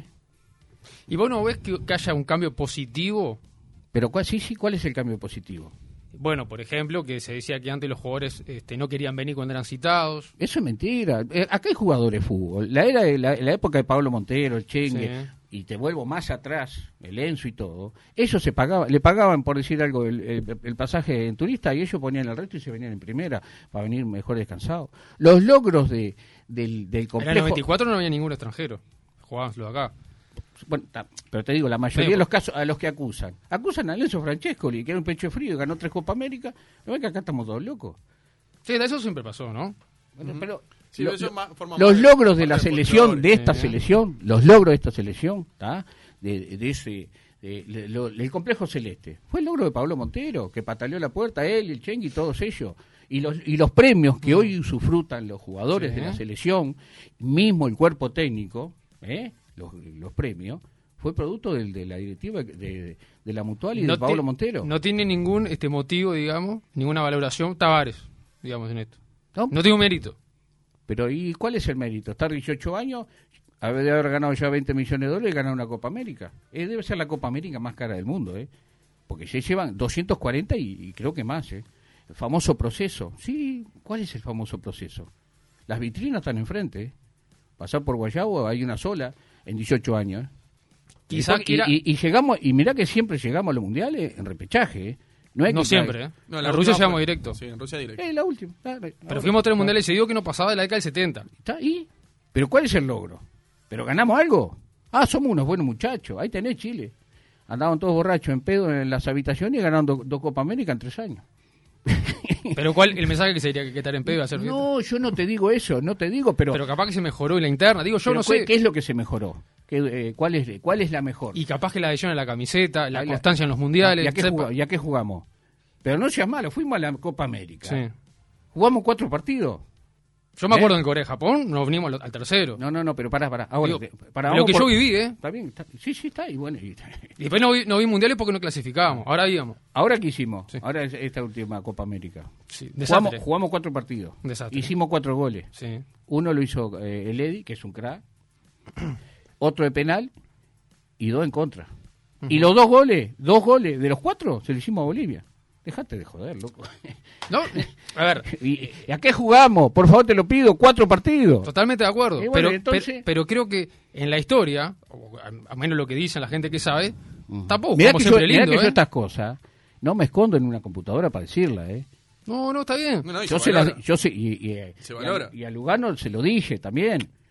¿Y vos no ves que, que haya un cambio positivo? Pero ¿cuál, sí, sí, ¿cuál es el cambio positivo? Bueno, por ejemplo, que se decía que antes los jugadores este, no querían venir cuando eran citados. Eso es mentira. Eh, acá hay jugadores de fútbol. La era de la, la época de Pablo Montero, el Chengue, Sí. y te vuelvo más atrás, el Enzo y todo. Ellos se pagaban, le pagaban, por decir algo, el, el- el pasaje en turista y ellos ponían el resto y se venían en primera para venir mejor descansados. Los logros de, del, del En el complejo... noventa y cuatro no había ningún extranjero. Jugaban los de acá. Bueno, ta- pero te digo, la mayoría Sí, de los casos a los que acusan. Acusan a Lenzo Francescoli, que era un pecho frío y ganó tres Copa América. ¿No ves que acá estamos todos locos? Sí, eso siempre pasó, ¿no? Bueno, pero Sí, lo- eso lo- ma- forma los más de- logros de la parte del selección, folclore. de esta Sí. selección, los logros de esta selección, ¿tá? de, de ese, de- de- lo- el complejo celeste, fue el logro de Pablo Montero, que pataleó la puerta, él, el Chengue y todos ellos. Y los, y los premios que hoy usufrutan los jugadores Sí. de la selección, mismo el cuerpo técnico, ¿eh? los, los premios, fue producto del- de la directiva de, de- de la Mutual y de No Pablo ti- Montero. No tiene ningún este motivo, digamos, ninguna valoración Tavares, digamos, en esto. ¿No? No tiene un mérito. Pero ¿y cuál es el mérito? Estar dieciocho años, haber de haber ganado ya veinte millones de dólares y ganar una Copa América. Eh, debe ser la Copa América más cara del mundo, ¿eh? Porque se llevan doscientos cuarenta y, y creo que más, ¿eh? El famoso proceso. Sí, ¿cuál es el famoso proceso? Las vitrinas están enfrente, ¿eh? Pasar por Guayabo hay una sola en dieciocho años, ¿eh? Quizá y, era- y- y llegamos, y mirá que siempre llegamos a los mundiales en repechaje, ¿eh? No, es No que siempre, ¿eh? No, en Rusia última llegamos fue- directo. Sí, en Rusia directo. Eh, la última. Ah, Pero ahora. fuimos a tres mundiales seguidos que no pasaba de la década del setenta. ¿Está ahí? ¿Pero cuál es el logro? ¿Pero ganamos algo? Ah, somos unos buenos muchachos. Ahí tenés Chile. Andaban todos borrachos en pedo en las habitaciones y ganaron do- dos Copa América en tres años. Pero ¿cuál el mensaje que sería que estar en pedo iba a ser fiesta? No, yo no te digo eso, no te digo, pero... Pero capaz que se mejoró en la interna. Digo, yo pero no ¿cuál- sé. ¿Qué es lo que se mejoró? ¿Qué, eh, cuál, es, ¿Cuál es la mejor? Y capaz que la adhesión a la camiseta, la Ahí la- constancia en los mundiales. ¿Y a qué, sepa- jugamos? ¿Y a qué jugamos? Pero no seas malo, fuimos a la Copa América. Sí. ¿Jugamos cuatro partidos? Yo me ¿Eh? acuerdo en Corea-Japón, nos venimos al, al tercero. No, no, no, pero pará, pará. Ahora, Digo, te- pará, lo vamos que por- yo viví, ¿eh? Está bien, está- sí, sí, está. Y bueno, y- Y después no vi, no vi mundiales porque no clasificábamos. Ahora íbamos. ahora qué hicimos, Sí. ahora es esta última Copa América. Sí, Jugamos, desastre. jugamos cuatro partidos. Desastre. Hicimos cuatro goles. Sí. Uno lo hizo eh, el Eddy, que es un crack. Otro de penal y dos en contra. Y los dos goles, dos goles de los cuatro se lo hicimos a Bolivia. Dejate de joder, loco. No, a ver, ¿Y, y a qué jugamos? Por favor, te lo pido, cuatro partidos. totalmente de acuerdo. Y bueno, pero, entonces- pero, pero creo que en la historia, o a, a menos lo que dicen la gente que sabe, tampoco Mirá jugamos que, yo, siempre mirá lindo, que yo ¿eh? estas cosas no me escondo en una computadora para decirla, ¿eh? No, no, está bien. No, no, y Yo se se las- valora. yo sé, y, y, Se y a- valora. y a Lugano se lo dije también.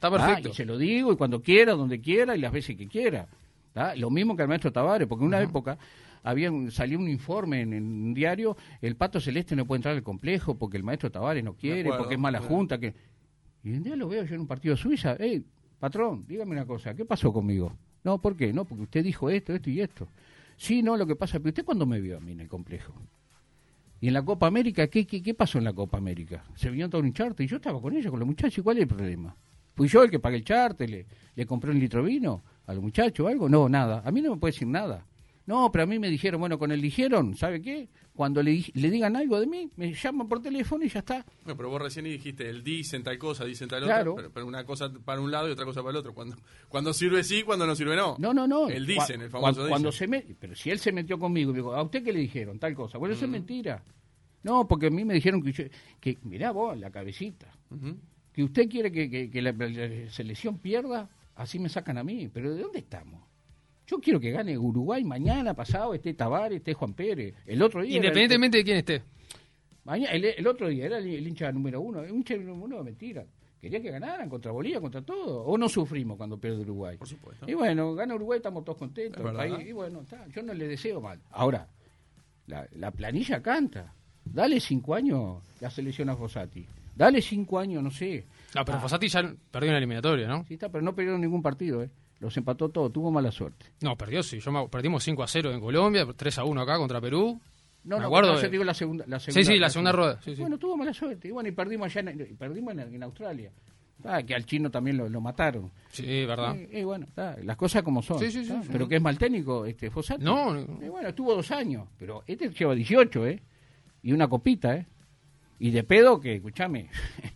Está perfecto. Ah, y se lo digo, y cuando quiera, donde quiera, y las veces que quiera. ¿Ah? Lo mismo que al maestro Tavares, porque en una uh-huh. época había un, salió un informe en, en un diario, el Pato Celeste no puede entrar al complejo porque el maestro Tavares no quiere, acuerdo, porque es mala claro. junta. que Y un día lo veo yo en un partido de Suiza, hey, patrón, dígame una cosa, ¿qué pasó conmigo? No, ¿por qué? No, porque usted dijo esto, esto y esto. Sí, no, lo que pasa, pero ¿usted cuándo me vio a mí en el complejo? Y en la Copa América, ¿qué, qué, qué pasó en la Copa América? Se vino todo un charter y yo estaba con ella, con los muchachos, ¿y cuál es el problema? ¿Fui yo el que pagué el charter? ¿Le, le compré un litro de vino a los muchachos o algo? No, nada. A mí no me puede decir nada. No, pero a mí me dijeron, bueno, con él dijeron, ¿sabe qué? Cuando le, le digan algo de mí, me llaman por teléfono y ya está. No, pero vos recién dijiste, el dicen tal cosa, dicen tal claro. otra, pero, pero una cosa para un lado y otra cosa para el otro. Cuando cuando sirve sí, cuando no sirve no. No, no, no. El dicen, el famoso cuando, dicen. Cuando se me, pero si él se metió conmigo y digo, ¿a usted qué le dijeron? Tal cosa. Bueno, eso uh-huh. es mentira. No, porque a mí me dijeron que, yo, que mirá vos, la cabecita, uh-huh. que usted quiere que, que, que la, la selección pierda, así me sacan a mí. Pero ¿de dónde estamos? Yo quiero que gane Uruguay mañana, pasado, esté Tavares, esté Juan Pérez. El otro día. Independientemente el, de quién esté. Mañana, el, el otro día era el, el hincha número uno. El hincha número uno, mentira. Quería que ganaran contra Bolivia, contra todo. O no sufrimos cuando pierde Uruguay. Por supuesto. Y bueno, gana Uruguay, estamos todos contentos. El país, y bueno, está, yo no le deseo mal. Ahora, la, la planilla canta. Dale cinco años la selección a Fossati. Dale cinco años, no sé. No, pero ah. Fossati ya perdió en la eliminatoria, ¿no? Sí, está, pero no perdieron ningún partido, ¿eh? Los empató todo, tuvo mala suerte. No, perdió, sí. Yo me, perdimos cinco a cero en Colombia, tres a uno acá contra Perú. No, me no, acuerdo no, de... yo digo la segunda, la segunda. Sí, sí, la, la segunda, segunda rueda. Sí, sí. Bueno, tuvo mala suerte. Y bueno, y perdimos allá en, perdimos en, en Australia. Ah, que al chino también lo, lo mataron. Sí, verdad. Y, y bueno, ah, las cosas como son. Sí, sí, sí, ah, sí. Pero que es mal técnico, este, Fossati. No, no. Y bueno, estuvo dos años. Pero este lleva dieciocho, ¿eh? Y una copita, ¿eh? Y de pedo que, escúchame...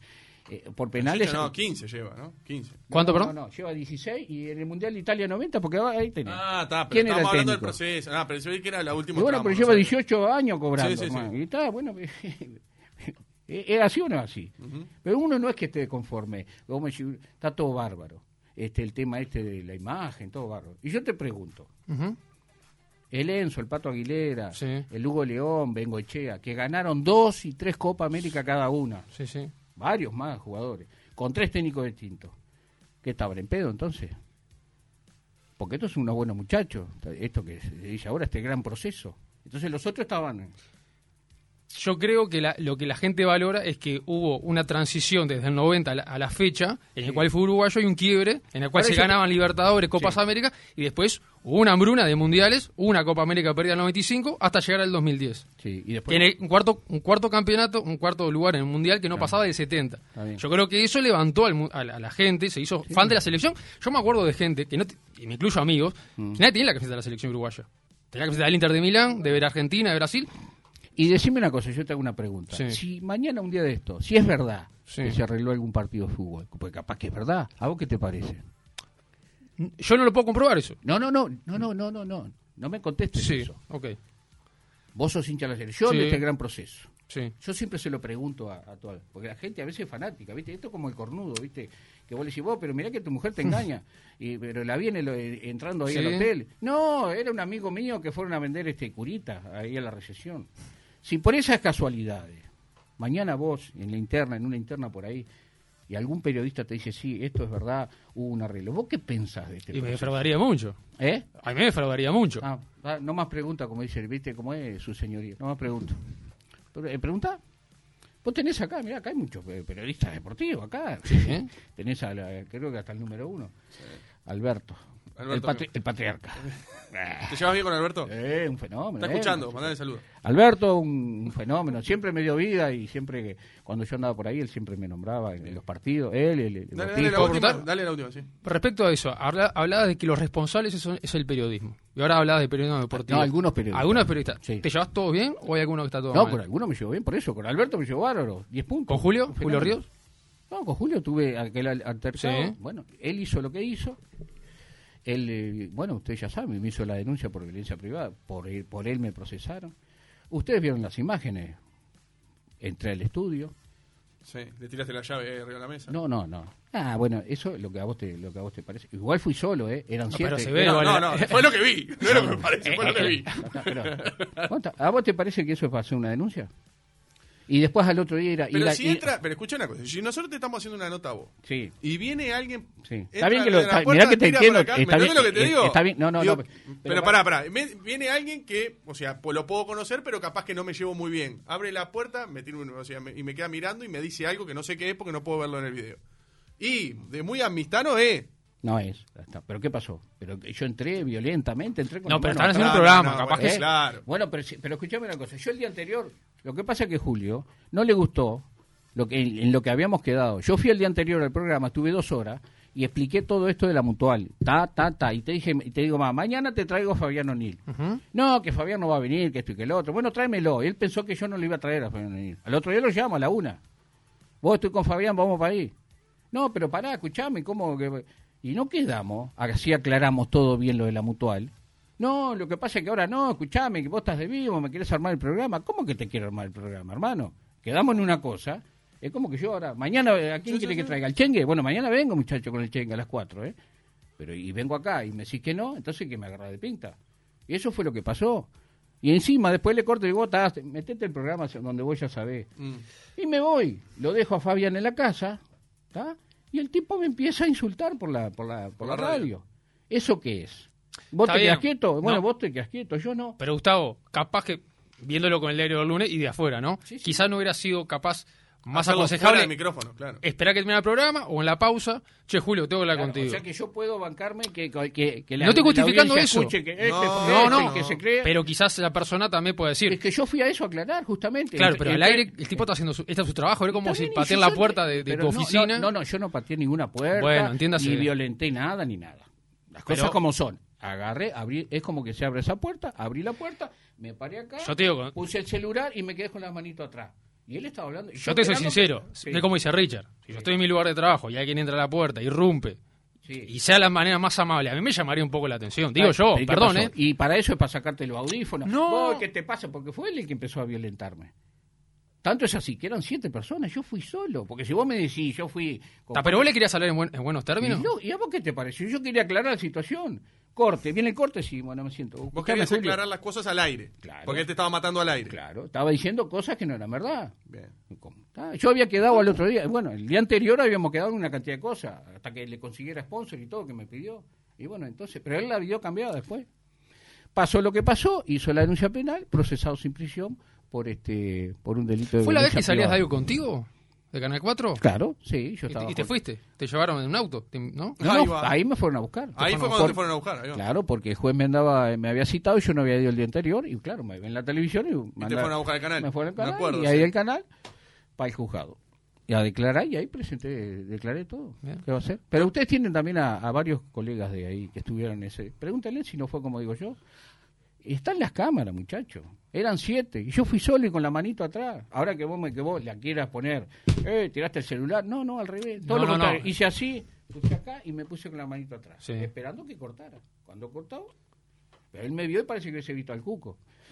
Eh, por penales. No, quince lleva, ¿no? quince. ¿Cuánto, no, perdón? No, no, lleva dieciséis y en el Mundial de Italia noventa, porque ahí tenés. Ah, está, pero ¿Quién estamos era el hablando del técnico? proceso. Ah, pero se ve que era la última. Y bueno, tramo, pero no lleva sé. dieciocho años cobrando, sí, sí, hermano. sí. Y está, bueno, ¿es así o no es así? Uh-huh. Pero uno no es que esté conforme. Como si, está todo bárbaro. Este, el tema este de la imagen, todo bárbaro. Y yo te pregunto. Uh-huh. El Enzo, el Pato Aguilera, sí. el Hugo León, Bengoechea, que ganaron dos y tres Copa América cada una. Sí, sí. Varios más jugadores. Con tres técnicos distintos. ¿Qué estaban en pedo entonces? Porque estos son unos buenos muchachos. Esto que se dice ahora, este gran proceso. Entonces los otros estaban... Yo creo que la, lo que la gente valora es que hubo una transición desde el noventa a la, a la fecha, en el sí. cual fue uruguayo, y un quiebre, en el cual ahora se ganaban te... Libertadores, Copas sí. América, y después hubo una hambruna de mundiales, una Copa América perdida en el noventa y cinco, hasta llegar al dos mil diez. Sí, y después... Tiene un cuarto, un cuarto campeonato, un cuarto lugar en el mundial que no claro. pasaba del setenta. Yo creo que eso levantó al, a, la, a la gente, se hizo sí. fan de la selección. Yo me acuerdo de gente, que no t- y me incluyo amigos, mm. que nadie tenía la camiseta de la selección uruguaya. Tenía la camiseta del Inter de Milán, de ver Argentina, de Brasil. Y decime una cosa, yo te hago una pregunta. Sí. Si mañana, un día de esto, si es verdad sí. que se arregló algún partido de fútbol, porque capaz que es verdad, ¿a vos qué te parece? Yo no lo puedo comprobar eso. No, no, no, no, no, no, no, no, no me contestes sí. eso. Ok. Vos sos hincha de la selección sí. de este gran proceso. Sí. Yo siempre se lo pregunto a, a todas, porque la gente a veces es fanática, ¿viste? Esto es como el cornudo, ¿viste? Que vos le decís, vos, pero mirá que tu mujer te engaña, y, pero la viene lo, eh, entrando ahí sí. al hotel. No, era un amigo mío que fueron a vender este curita ahí a la recesión. Si por esas casualidades, mañana vos, en la interna, en una interna por ahí, y algún periodista te dice, sí, esto es verdad, hubo un arreglo, ¿vos qué pensás de este Y proceso? Me defraudaría mucho. ¿Eh? A mí me defraudaría mucho. Ah, ah, no más pregunta, como dice, ¿viste cómo es su señoría? No más pregunta. Eh, ¿Pregunta? Vos tenés acá, mirá, acá hay muchos periodistas deportivos, acá. Sí, ¿eh? Tenés, a la, creo que hasta el número uno, sí. Alberto. Alberto el, patri- el patriarca. ¿Te llevas bien con Alberto? Eh, un fenómeno. Está escuchando, eh, mandale saludos. Alberto, un, un fenómeno. Siempre me dio vida y siempre que cuando yo andaba por ahí, él siempre me nombraba en, en los partidos. Él, el, el dale, dale, la última, dale la última, sí. Respecto a eso, habla, hablabas de que los responsables es, es el periodismo. Y ahora hablabas de periodismo deportivo. No, algunos periodistas. ¿Algunos periodistas? Sí. ¿Te llevas todo bien o hay alguno que está todo no, mal? No, con algunos me llevo bien, por eso. Con Alberto me llevo bárbaro. diez puntos. ¿Con Julio? ¿Julio Ríos? No, con Julio tuve aquel altercado. Sí. Bueno, él hizo lo que hizo. Él, eh, bueno, ustedes ya saben, me hizo la denuncia por violencia privada, por él, por él me procesaron. Ustedes vieron las imágenes, entré al estudio. Sí, le tiraste la llave arriba de la mesa. No, no, no. Ah, bueno, eso es lo que a vos te, lo que a vos te parece. Igual fui solo, ¿eh? Eran no, siete. Pero se ve, no, no, no, fue lo que vi, no es lo que me parece, fue lo que vi. Pero, ¿a vos te parece que eso es para hacer una denuncia? Y después al otro día... Era, Pero ir a- si ir- entra, pero escucha una cosa, si nosotros te estamos haciendo una nota a vos, Sí. y viene alguien... Sí. entra Está bien que lo, de la está- puerta, mirá que te tira por entiendo. acá, Está ¿me bien, entendés lo que te eh, digo? está bien, no, no, Digo, no. Pero pará, pará, me- viene alguien que, o sea, pues lo puedo conocer, pero capaz que no me llevo muy bien. Abre la puerta, me tira un- o sea, me- y me queda mirando y me dice algo que no sé qué es porque no puedo verlo en el video. Y de muy amistad no es. No es. ya está. ¿Pero qué pasó? Pero que yo entré violentamente, entré con No, la pero mano estaban haciendo un atrás. programa, capaz bueno, que- claro. Bueno, pero, sí- pero escuchame una cosa. Yo el día anterior, lo que pasa es que Julio no le gustó lo que, en, en lo que habíamos quedado. Yo fui el día anterior al programa, estuve dos horas y expliqué todo esto de la mutual. Ta, ta, ta. Y te dije, y te digo, ma, mañana te traigo a Fabián O'Neill. Ujú. No, que Fabián no va a venir, que esto y que el otro. Bueno, tráemelo. Y él pensó que yo no le iba a traer a Fabián O'Neill. Al otro día lo llamo a la una. Vos estoy con Fabián, vamos para ahí. No, pero pará, escuchame, ¿cómo que...? Y no quedamos, así aclaramos todo bien lo de la mutual. No, lo que pasa es que ahora no, escuchame, que vos estás de vivo, me querés armar el programa. ¿Cómo que te quiero armar el programa, hermano? Quedamos en una cosa. Es como que yo ahora, mañana, ¿a quién Sí, quiere sí, que sí. traiga? ¿El Chengue? Bueno, mañana vengo, muchacho, con el Chengue a las cuatro, ¿eh? Pero y vengo acá y me decís que no, entonces que me agarra de pinta. Y eso fue lo que pasó. Y encima, después le corto y digo, "Ta, metete el programa donde vos ya sabés. Mm. Y me voy, lo dejo a Fabián en la casa, ¿tá? Y el tipo me empieza a insultar por la por la, por la la radio. radio. ¿Eso qué es? ¿Vos Está te quedás bien. quieto? Bueno, No. vos te quedás quieto, yo no. Pero Gustavo, capaz que viéndolo con el diario del lunes y de afuera, ¿no? Sí, sí. Quizás no hubiera sido capaz, más Hacerlo aconsejable, fuera del micrófono, claro. esperar que termine el programa o en la pausa. Che, Julio, tengo que hablar Claro, contigo. o sea que yo puedo bancarme que, que, que la, No estoy la justificando audiencia eso. escuche que este No, fue no, este no. y que se cree. Pero quizás la persona también puede decir. Es que yo fui a eso a aclarar, justamente. Claro, Ent- pero al entré- aire el tipo está haciendo su, este es su trabajo, era como Está si bien, y patean si la yo- puerta de, de pero tu no, oficina. No, no, no, yo no pateé ninguna puerta, Bueno, entiéndase. ni violenté nada, ni nada. Las cosas Pero- como son. Agarré, abrí, es como que se abre esa puerta, abrí la puerta, me paré acá, Yo te digo, puse el celular y me quedé con las manitos atrás. Y él estaba hablando. y yo te soy esperando sincero, que- sí, es como dice Richard, si yo estoy en mi lugar de trabajo y alguien entra a la puerta, irrumpe, sí. y sea la manera más amable, a mí me llamaría un poco la atención. Digo Ah, yo, ¿pero y qué perdón, pasó? ¿eh? Y para eso es para sacarte los audífonos. No. Vos, ¿qué te pasa? Porque fue él el que empezó a violentarme. Tanto es así, que eran siete personas, yo fui solo. Porque si vos me decís, yo fui... con- Ta, pero vos le querías hablar en, buen- en buenos ¿Y, términos. no, ¿y a vos qué te pareció? Yo quería aclarar la situación. Corte, viene el corte, sí, bueno, me siento. Vos Escuchame, querías Julio. aclarar las cosas al aire. Claro. Porque él te estaba matando al aire. Claro, estaba diciendo cosas que no eran verdad. Bien. ¿Cómo? Ah, Yo había quedado al otro día, bueno, el día anterior habíamos quedado en una cantidad de cosas, hasta que le consiguiera sponsor y todo que me pidió. Y bueno, entonces, pero él la vio cambiada después. Pasó lo que pasó, hizo la denuncia penal, procesado sin prisión por este por un delito de ¿Fue la vez violencia que salías de privada. algo contigo? ¿De Canal cuatro? Claro, sí, yo ¿Y, estaba. te, y te con- fuiste? ¿Te llevaron en un auto? ¿Te- ¿No? No, Ahí no, va. ahí me fueron a buscar. Ahí fue Por- cuando te fueron a buscar. Ahí va. Claro, porque el juez me andaba, me había citado y yo no había ido el día anterior y claro, me ven en la televisión y, Y te fueron a buscar al canal. me fueron al Me canal acuerdo, y ahí sí. el canal para el juzgado. Y a declarar y ahí presenté, declaré todo. Bien. ¿Qué va a hacer? Pero ustedes tienen también a, a varios colegas de ahí que estuvieron en ese. Pregúntenle si no fue como digo yo. Están las cámaras, muchachos. Eran siete. Y yo fui solo y con la manito atrás. Ahora que vos me que vos la quieras poner, eh, tiraste el celular. No, no, al revés. Todo No, lo no, contrario. no. Hice así, puse acá y me puse con la manito atrás. Sí. Esperando que cortara. Cuando cortó, pero él me vio y parece que se visto al cuco.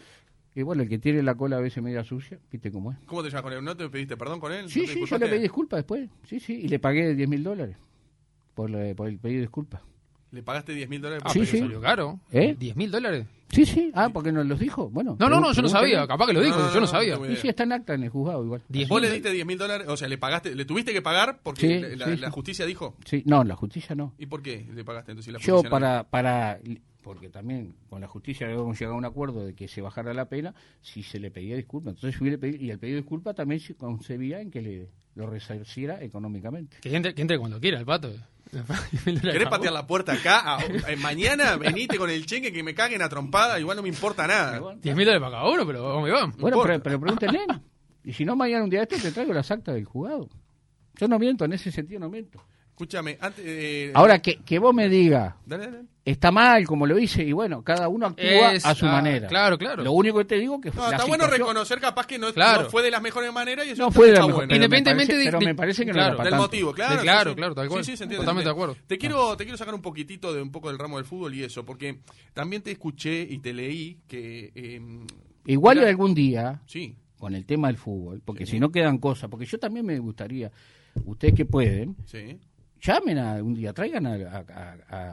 Y bueno, el que tiene la cola a veces media sucia, ¿viste cómo es? ¿Cómo te llamas con él? ¿No te pediste perdón con él? Sí, ¿No te sí, yo disculpaste? le pedí disculpas después. Sí, sí, y le pagué diez mil dólares por, la- por el pedido de disculpas. ¿Le pagaste diez mil dólares? Ah, por Sí, pero eso? sí. salió caro. ¿Eh? ¿diez mil dólares? Sí, sí. Ah, porque nos los dijo. Bueno. No, no, no, pregun- yo no pregúntale. sabía. Capaz que lo dijo, No, no, yo no no, sabía. no tengo Sí, sí, está en acta en el juzgado igual. diez ¿Vos mil le diste diez mil dólares? O sea, ¿le pagaste? ¿Le tuviste que pagar porque Sí, la, sí, la sí. justicia dijo? Sí, no, la justicia no. ¿Y por qué le pagaste entonces? si la Yo justicia no para, para, porque también con la justicia habíamos llegado a un acuerdo de que se bajara la pena si se le pedía disculpas. Entonces fui y le pedí, y el pedido de disculpas también se concebía en que le lo resarciera económicamente. Que entre, que entre cuando quiera el pato. ¿Querés patear la puerta acá? A- eh, mañana venite con el cheque que me caguen a trompada, igual no me importa nada. diez mil dólares para cada uno, pero vamos y vamos. Bueno, importa. pero, pero pregúntenle. Y si no, mañana un día de esto te traigo las actas del juzgado. Yo no miento, en ese sentido no miento. Escúchame, antes... eh, Ahora, que, que vos me digas, Dale, dale. está mal como lo hice, y bueno, cada uno actúa Es- a su ah, manera. claro, claro. Lo único que te digo que No, la está bueno situación- reconocer capaz que no, Claro. no fue de las mejores maneras y eso No está- fue de está la mejor- bueno. pero me Independientemente parece- de- pero de- me parece que no claro, era para Del tanto. motivo, claro. De- claro, sí, sí. claro, tal cual. Sí, sí, se entiende, Totalmente se de entiende. acuerdo. Te quiero, te quiero sacar un poquitito de un poco del ramo del fútbol y eso, porque también te escuché y te leí que... eh, Igual mira- algún día, Sí, con el tema del fútbol, porque Sí. si no quedan cosas, porque yo también me gustaría, ustedes que pueden, sí. llamen a un día, traigan a, a- a- a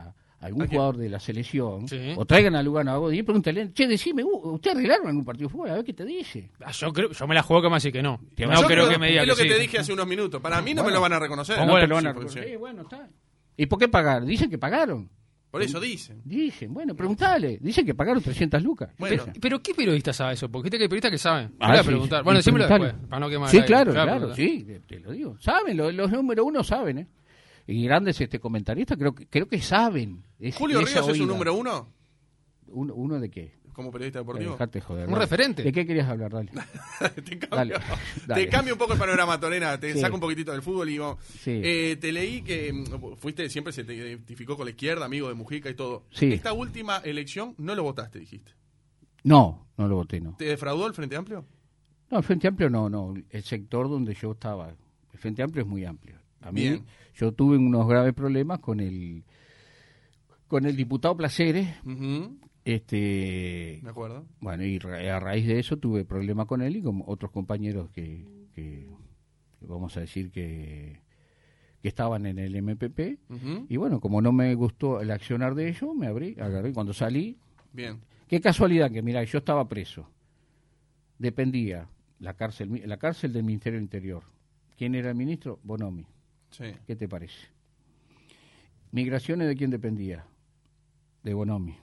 algún ¿A quién? jugador de la selección, Sí. o traigan a Lugano a Godín y pregúntale, che, decime, uh, ¿usted arreglaron en un partido de fútbol? A ver qué te dice. Ah, yo creo, yo me la juego que más y que no. Te No vas a- creo Yo que me diga es lo que sí. te dije hace unos minutos. Para mí no Bueno. me lo van a reconocer. Con No bueno, te lo van a sí, pues, reconocer. sí. Sí, bueno, está. ¿Y por qué pagaron? Dicen que pagaron. Por eso dicen. Dicen, bueno, preguntale. Dicen que pagaron trescientas lucas. Bueno. Pero, pero ¿qué periodista sabe eso? Porque viste que hay periodistas que saben. Ah, Voy a sí, preguntar. sí. Bueno, Y decímelo preguntale. después, para no quemar Sí, el aire. claro, Voy a claro, preguntar. sí, te, te lo digo. Saben, los, los número uno saben, ¿eh? Y grandes este comentaristas creo que creo que saben. Es- ¿Julio esa Ríos es oída. un número uno ¿Uno, uno de qué? como periodista Eh, deportivo? dejate joder. Un dale. referente. ¿De qué querías hablar? Dale. te, cambio, Dale, dale. te cambio un poco el panorama, Torena. Te Sí. saco un poquitito del fútbol y digo, Sí. eh, te leí que mm, fuiste, siempre se te identificó con la izquierda, amigo de Mujica y todo. Sí. Esta última elección no lo votaste, dijiste. No, no lo voté, no. ¿Te defraudó el Frente Amplio? No, el Frente Amplio no, no. El sector donde yo estaba, el Frente Amplio es muy amplio. A mí, Bien. yo tuve unos graves problemas con el con el diputado Placeres, Ujú, este, me acuerdo. bueno, y ra- a raíz de eso tuve problemas con él y con otros compañeros que, que, que vamos a decir que, que estaban en el M P P. Ujú, Y bueno, como no me gustó el accionar de ellos, me abrí, agarré. Cuando salí, bien. qué casualidad que, mira, yo estaba preso. Dependía la cárcel, mi- la cárcel del Ministerio del Interior. ¿Quién era el ministro? Bonomi. Sí. ¿Qué te parece? Migraciones, ¿de quién dependía? De Bonomi.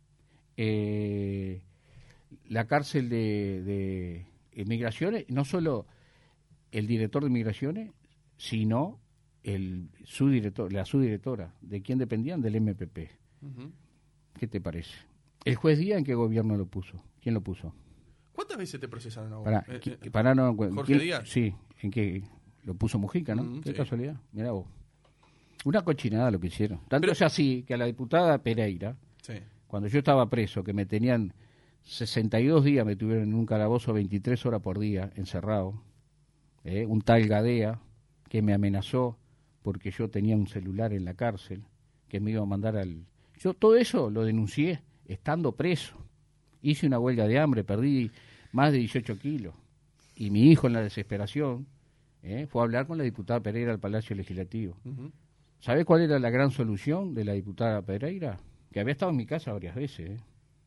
Eh, la cárcel de, de eh, Migraciones, no solo el director de Migraciones, sino el subdirector, la subdirectora. ¿De quién dependían? Del M P P. Ujú. ¿Qué te parece? ¿El juez Díaz en qué gobierno lo puso? ¿Quién lo puso? ¿Cuántas veces te procesaron a vos? Para, Eh, qui- eh, para no, Jorge ¿quién- Díaz. Sí, ¿en qué? Lo puso Mujica, ¿no? Mm, Qué sí. casualidad. Mirá vos. Una cochinada lo que hicieron. Tanto Pero- es así que a la diputada Pereira, sí. cuando yo estaba preso, que me tenían sesenta y dos días, me tuvieron en un calabozo veintitrés horas por día, encerrado, ¿eh? Un tal Gadea que me amenazó porque yo tenía un celular en la cárcel, que me iba a mandar al... Yo todo eso lo denuncié estando preso. Hice una huelga de hambre, perdí más de dieciocho kilos. Y mi hijo, en la desesperación, ¿eh? fue a hablar con la diputada Pereira al Palacio Legislativo. Ujú. ¿Sabe cuál era la gran solución de la diputada Pereira? Que había estado en mi casa varias veces. ¿eh?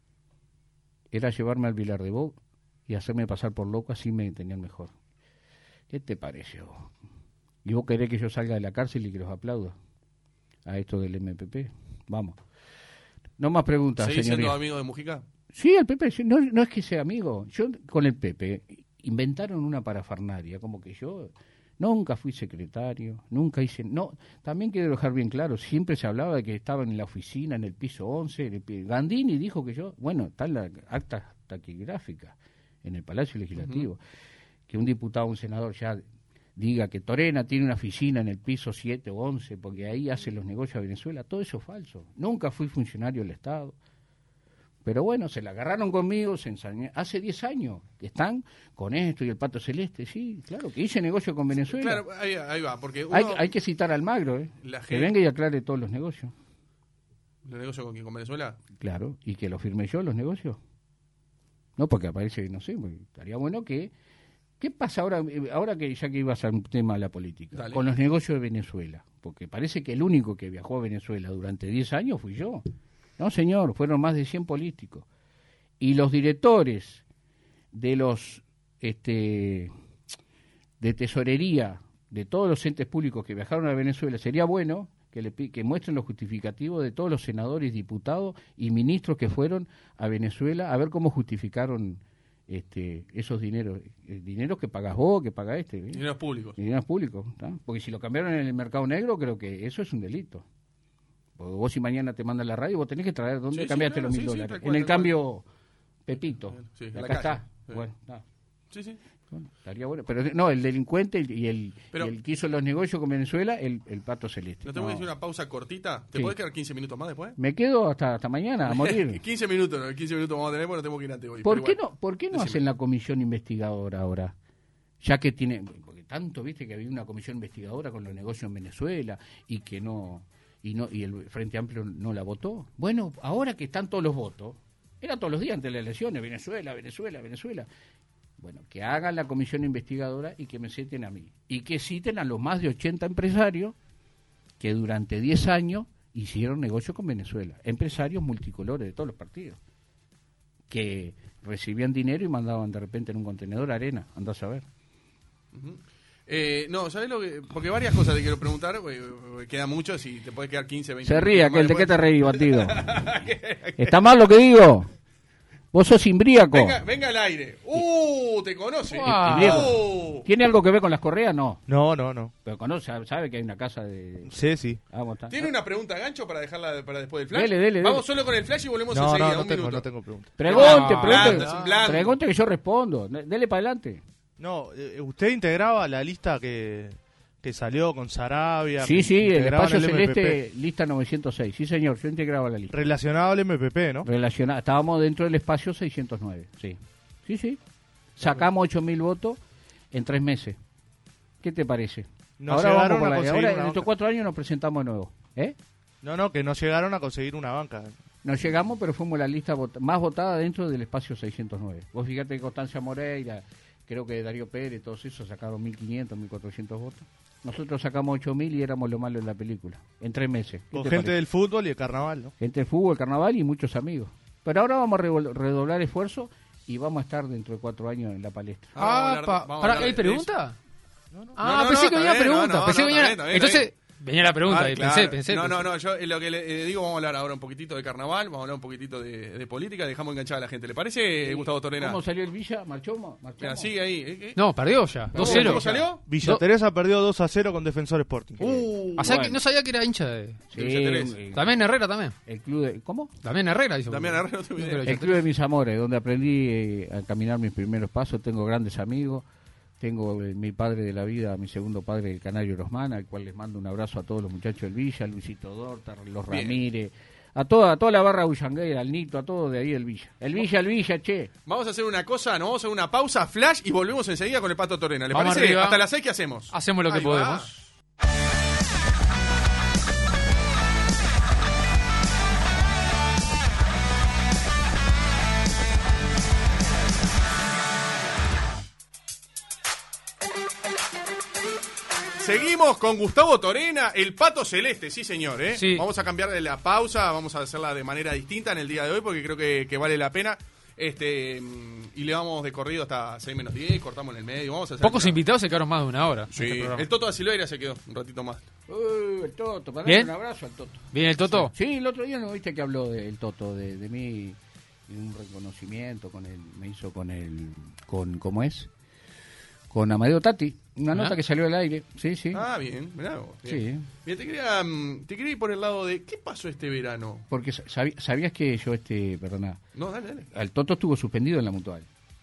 Era llevarme al Vilar de Bo y hacerme pasar por loco, así me tenían mejor. ¿Qué te parece vos? ¿Y vos querés que yo salga de la cárcel y que los aplauda a esto del M P P? Vamos. No más preguntas, ¿Seguís siendo señoría. amigo de Mujica? Sí, el Pepe, sí, no, no es que sea amigo. Yo con el Pepe inventaron una parafernaria, como que yo nunca fui secretario, nunca hice... No, también quiero dejar bien claro, siempre se hablaba de que estaban en la oficina, en el piso once. En el pi- Gandini dijo que yo... Bueno, está en la acta taquigráfica en el Palacio Legislativo. Uh-huh. Que un diputado o un senador ya diga que Torena tiene una oficina en el piso siete o once, porque ahí hace los negocios a Venezuela. Todo eso es falso. Nunca fui funcionario del Estado. Pero bueno, se la agarraron conmigo, se ensañé. Hace diez años que están con esto y el Pato Celeste, sí, claro, que hice negocio con Venezuela. Claro, ahí, ahí va, porque uno, hay, hay que citar al Magro, ¿eh? La que gente- venga y aclare todos los negocios. ¿Los negocios con quién? ¿Con Venezuela? Claro, y que lo firme yo, los negocios. No, porque aparece, no sé, porque estaría bueno que... ¿Qué pasa ahora, eh, ahora que ya que ibas a un tema de la política? Dale. Con los negocios de Venezuela. Porque parece que el único que viajó a Venezuela durante diez años fui yo. No, señor, fueron más de cien políticos. Y los directores de los este de tesorería de todos los entes públicos que viajaron a Venezuela, sería bueno que, le, pi- que muestren los justificativos de todos los senadores, diputados y ministros que fueron a Venezuela a ver cómo justificaron este esos dineros, eh, dineros que pagás vos, que paga este, ¿eh? Dineros públicos. Dineros públicos, ¿tá? Porque si lo cambiaron en el mercado negro, creo que eso es un delito. Porque vos si mañana te mandan la radio, vos tenés que traer dónde Sí, sí, cambiaste claro, los sí, mil sí, dólares. tal cual, en el tal cual. cambio, Pepito. Sí, Y en la acá calle. está. Sí. Bueno, está. Sí, sí. Bueno, estaría bueno. Pero no, el delincuente y el, Pero- y el que hizo los negocios con Venezuela, el, el Pato Celeste. ¿No te voy a No. decir una pausa cortita? ¿Te Sí. podés quedar quince minutos más después? Me quedo hasta, hasta mañana a morir. quince minutos, ¿no? quince minutos vamos a tener porque no tengo que ir antes hoy. ¿Por pero qué bueno. no, ¿por qué no Decime. hacen la comisión investigadora ahora? Ya que tiene, porque tanto viste que había una comisión investigadora con los negocios en Venezuela y que no, y no, y el Frente Amplio no la votó. Bueno, ahora que están todos los votos, era todos los días antes de las elecciones, Venezuela, Venezuela, Venezuela. Bueno, que hagan la comisión investigadora y que me citen a mí. Y que citen a los más de ochenta empresarios que durante diez años hicieron negocio con Venezuela. Empresarios multicolores de todos los partidos, que recibían dinero y mandaban de repente en un contenedor arena, andás a ver. Uh-huh. Eh, no, ¿sabes lo que? Porque varias cosas te quiero preguntar, eh, queda mucho, si te puede quedar quince, veinte Se ríe aquel, ¿de después. qué te reí, bandido? ¿Está mal lo que digo? Vos sos imbríaco. Venga, venga al aire. ¡Uh! ¿Te conoce? Wow. Uh. ¿Tiene algo que ver con las correas? No. No, no, no. Pero conoce, sabe que hay una casa de... Sí, sí. Vamos, está. ¿Tiene una pregunta, Gancho, para dejarla para después del flash? Dele, dele, Vamos dele. solo con el flash y volvemos No, enseguida. no, no un tengo, minuto. no tengo pregunta. Pregunte, No, pregunte. blando, es un blando. Pregunte que yo respondo. Dele para adelante. No, eh, usted integraba la lista que, que salió con Sarabia. Sí, sí, el integraban espacio el M P P. celeste, lista novecientos seis. Sí, señor, yo integraba la lista. Relacionado al M P P, ¿no? Relaciona, estábamos dentro del espacio seiscientos nueve, sí. Sí, sí. Sacamos ocho mil votos en tres meses. ¿Qué te parece? No ahora llegaron vamos con a la, conseguir ahora una en estos banca. cuatro años nos presentamos de nuevo. ¿Eh? No, no, que no llegaron a conseguir una banca. No llegamos, pero fuimos la lista vot- más votada dentro del espacio seiscientos nueve. Vos fíjate que Constancia Moreira, creo que Darío Pérez, todos esos sacaron mil quinientos, mil cuatrocientos votos. Nosotros sacamos ocho mil y éramos lo malo en la película, en tres meses. ¿Qué Con te gente parece? del fútbol y el carnaval, ¿no? Gente del fútbol, carnaval y muchos amigos. Pero ahora vamos a revol- redoblar esfuerzo y vamos a estar dentro de cuatro años en la palestra. Vamos a Ah, hablar- pa- vamos a pará, hablar ¿hay de pregunta? No, no. Ah, No, no, pensé no, que venía está bien, pregunta. no, no, pensé que no, venía... está bien, está bien, Entonces, venía la pregunta. Ah, y claro. pensé, pensé, no, pensé. no, no, yo eh, lo que le eh, digo, vamos a hablar ahora un poquitito de carnaval, vamos a hablar un poquitito de, de política, dejamos enganchada a la gente. ¿Le parece, Gustavo Torena? ¿Cómo salió el Villa? ¿Marchamos? ¿Marchamos? Mira, sigue ahí. ¿eh? ¿eh? No, perdió ya. ¿Cómo, dos cero. ¿Cómo salió? Villa Do- Teresa perdió dos a cero con Defensor Sporting. Uh, O sea, Bueno. que no sabía que era hincha de... Sí, Villa Teresa. el, También Herrera, también. el club de... ¿Cómo? También Herrera. Dice. También Herrera, no tengo idea. Pero El Villa club de mis amores, donde aprendí eh, a caminar mis primeros pasos. Tengo grandes amigos. Tengo eh, mi padre de la vida, mi segundo padre, el Canario Rosmana, al cual les mando un abrazo a todos los muchachos del Villa, Luisito Dorta, los Bien. a toda, a toda la barra bullanguera, al Nito, a todos de ahí del Villa. El Villa, el Villa, che. Vamos a hacer una cosa, nos vamos a hacer una pausa, flash, y volvemos enseguida con el Pato Torena. ¿Le Vamos parece? arriba. Hasta las seis, ¿qué hacemos? Hacemos lo que Ahí va. podemos. Seguimos con Gustavo Torena, el Pato Celeste, sí señor, ¿eh? Sí. Vamos a cambiar de la pausa, vamos a hacerla de manera distinta en el día de hoy porque creo que, que vale la pena. Este mm, y le vamos de corrido hasta seis menos diez, cortamos en el medio, vamos a hacer... Pocos invitados se quedaron más de una hora. en Sí, este programa. el Toto da Silveira se quedó un ratito más. Uh, el Toto, para ¿Bien? darle un abrazo al Toto. ¿Bien el Toto? Sí, el otro día no viste que habló del Toto, de, de mí, y un reconocimiento con él, me hizo con el, con, ¿cómo es? Con Amadeo Tati, una ¿Ah? nota que salió al aire, sí, sí. Ah, bien, mirá vos, bien. Sí. Bien, te quería, mm, te quería ir por el lado de, ¿qué pasó este verano? Porque sabi- sabías que yo, este, perdona, No, dale, dale. el Toto estuvo suspendido en la Mutual.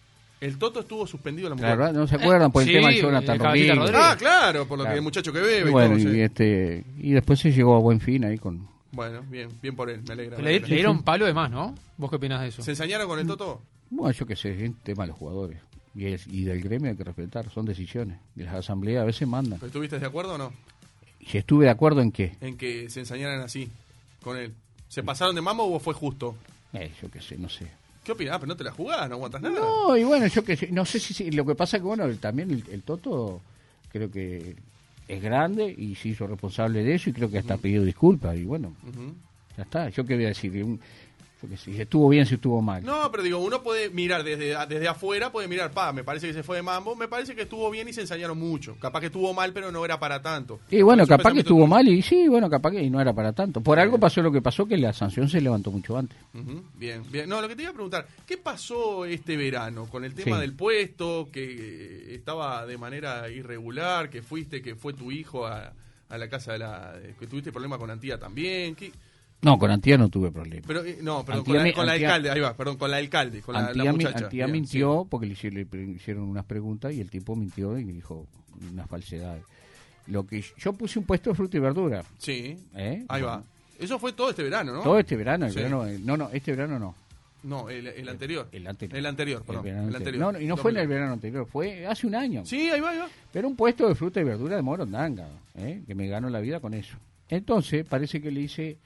El Toto estuvo suspendido en la Claro, mujer. ¿no se acuerdan? Por el sí, tema de Jonathan el Cabecita Rodríguez. Rodríguez. Ah, claro, por lo Claro. que el muchacho que bebe Y y, bueno, todo, y, sí. este, y después se llegó a buen fin ahí con... Bueno, bien, bien por él, me alegra. me Le, alegra. le dieron palo de más, ¿no? ¿Vos qué opinás de eso? ¿Se ensañaron con el Toto? Bueno, yo qué sé, es un tema de los jugadores. Y, es- y del gremio hay que respetar, son decisiones. Y las asambleas a veces mandan. ¿Estuviste de acuerdo o no? Si estuve de acuerdo en qué, En que se ensañaran así con él. ¿Se pasaron de mambo o fue justo? eh, yo qué sé, no sé. ¿Qué opinás? Pero no te la jugás, no aguantas nada. No, y bueno, yo que sé, no sé si, si- lo que pasa que bueno, el- también el, el Toto creo que es grande y se hizo responsable de eso y creo que hasta ha pedido disculpas y bueno, Ujú. ya está. Yo qué voy a decir, un, yo qué sé, si estuvo bien, si estuvo mal. No, pero digo, uno puede mirar desde, desde afuera, puede mirar, pa, me parece que se fue de mambo, me parece que estuvo bien y se ensañaron mucho. Capaz que estuvo mal, pero no era para tanto. Y bueno, Por eso capaz que pensamiento estuvo tuyo. mal y sí, bueno, capaz que y no era para tanto. Por algo pasó lo que pasó, que la sanción se levantó mucho antes. Ujú, bien, bien. No, lo que te iba a preguntar, ¿qué pasó este verano con el tema Sí. del puesto, que eh, estaba de manera irregular, que fuiste, que fue tu hijo a, a la casa de la... que tuviste problema con Antía también? ¿Qué? No, con Antía no tuve problema. Pero, eh, no, perdón, Antía con la, mi- con la Antía- alcalde, ahí va, perdón, con la alcalde, con la, la Antía, mi- muchacha. Antía Bien, mintió porque le hicieron, le hicieron unas preguntas y el tipo mintió y dijo unas falsedades. Lo que yo puse un puesto de fruta y verdura, Sí, sí. ¿eh? Ahí va. Eso fue todo este verano, ¿no? Todo este verano, el Sí. verano, eh, no, no, este verano no. No, el, el anterior. El anterior. El anterior, El perdón. verano el anterior. anterior. No, no, y no fue en el dos mil. verano anterior, fue hace un año. Sí, ahí va, ahí va. Pero un puesto de fruta y verdura de Morondanga, ¿eh? Que me gano la vida con eso. Entonces, parece que le hice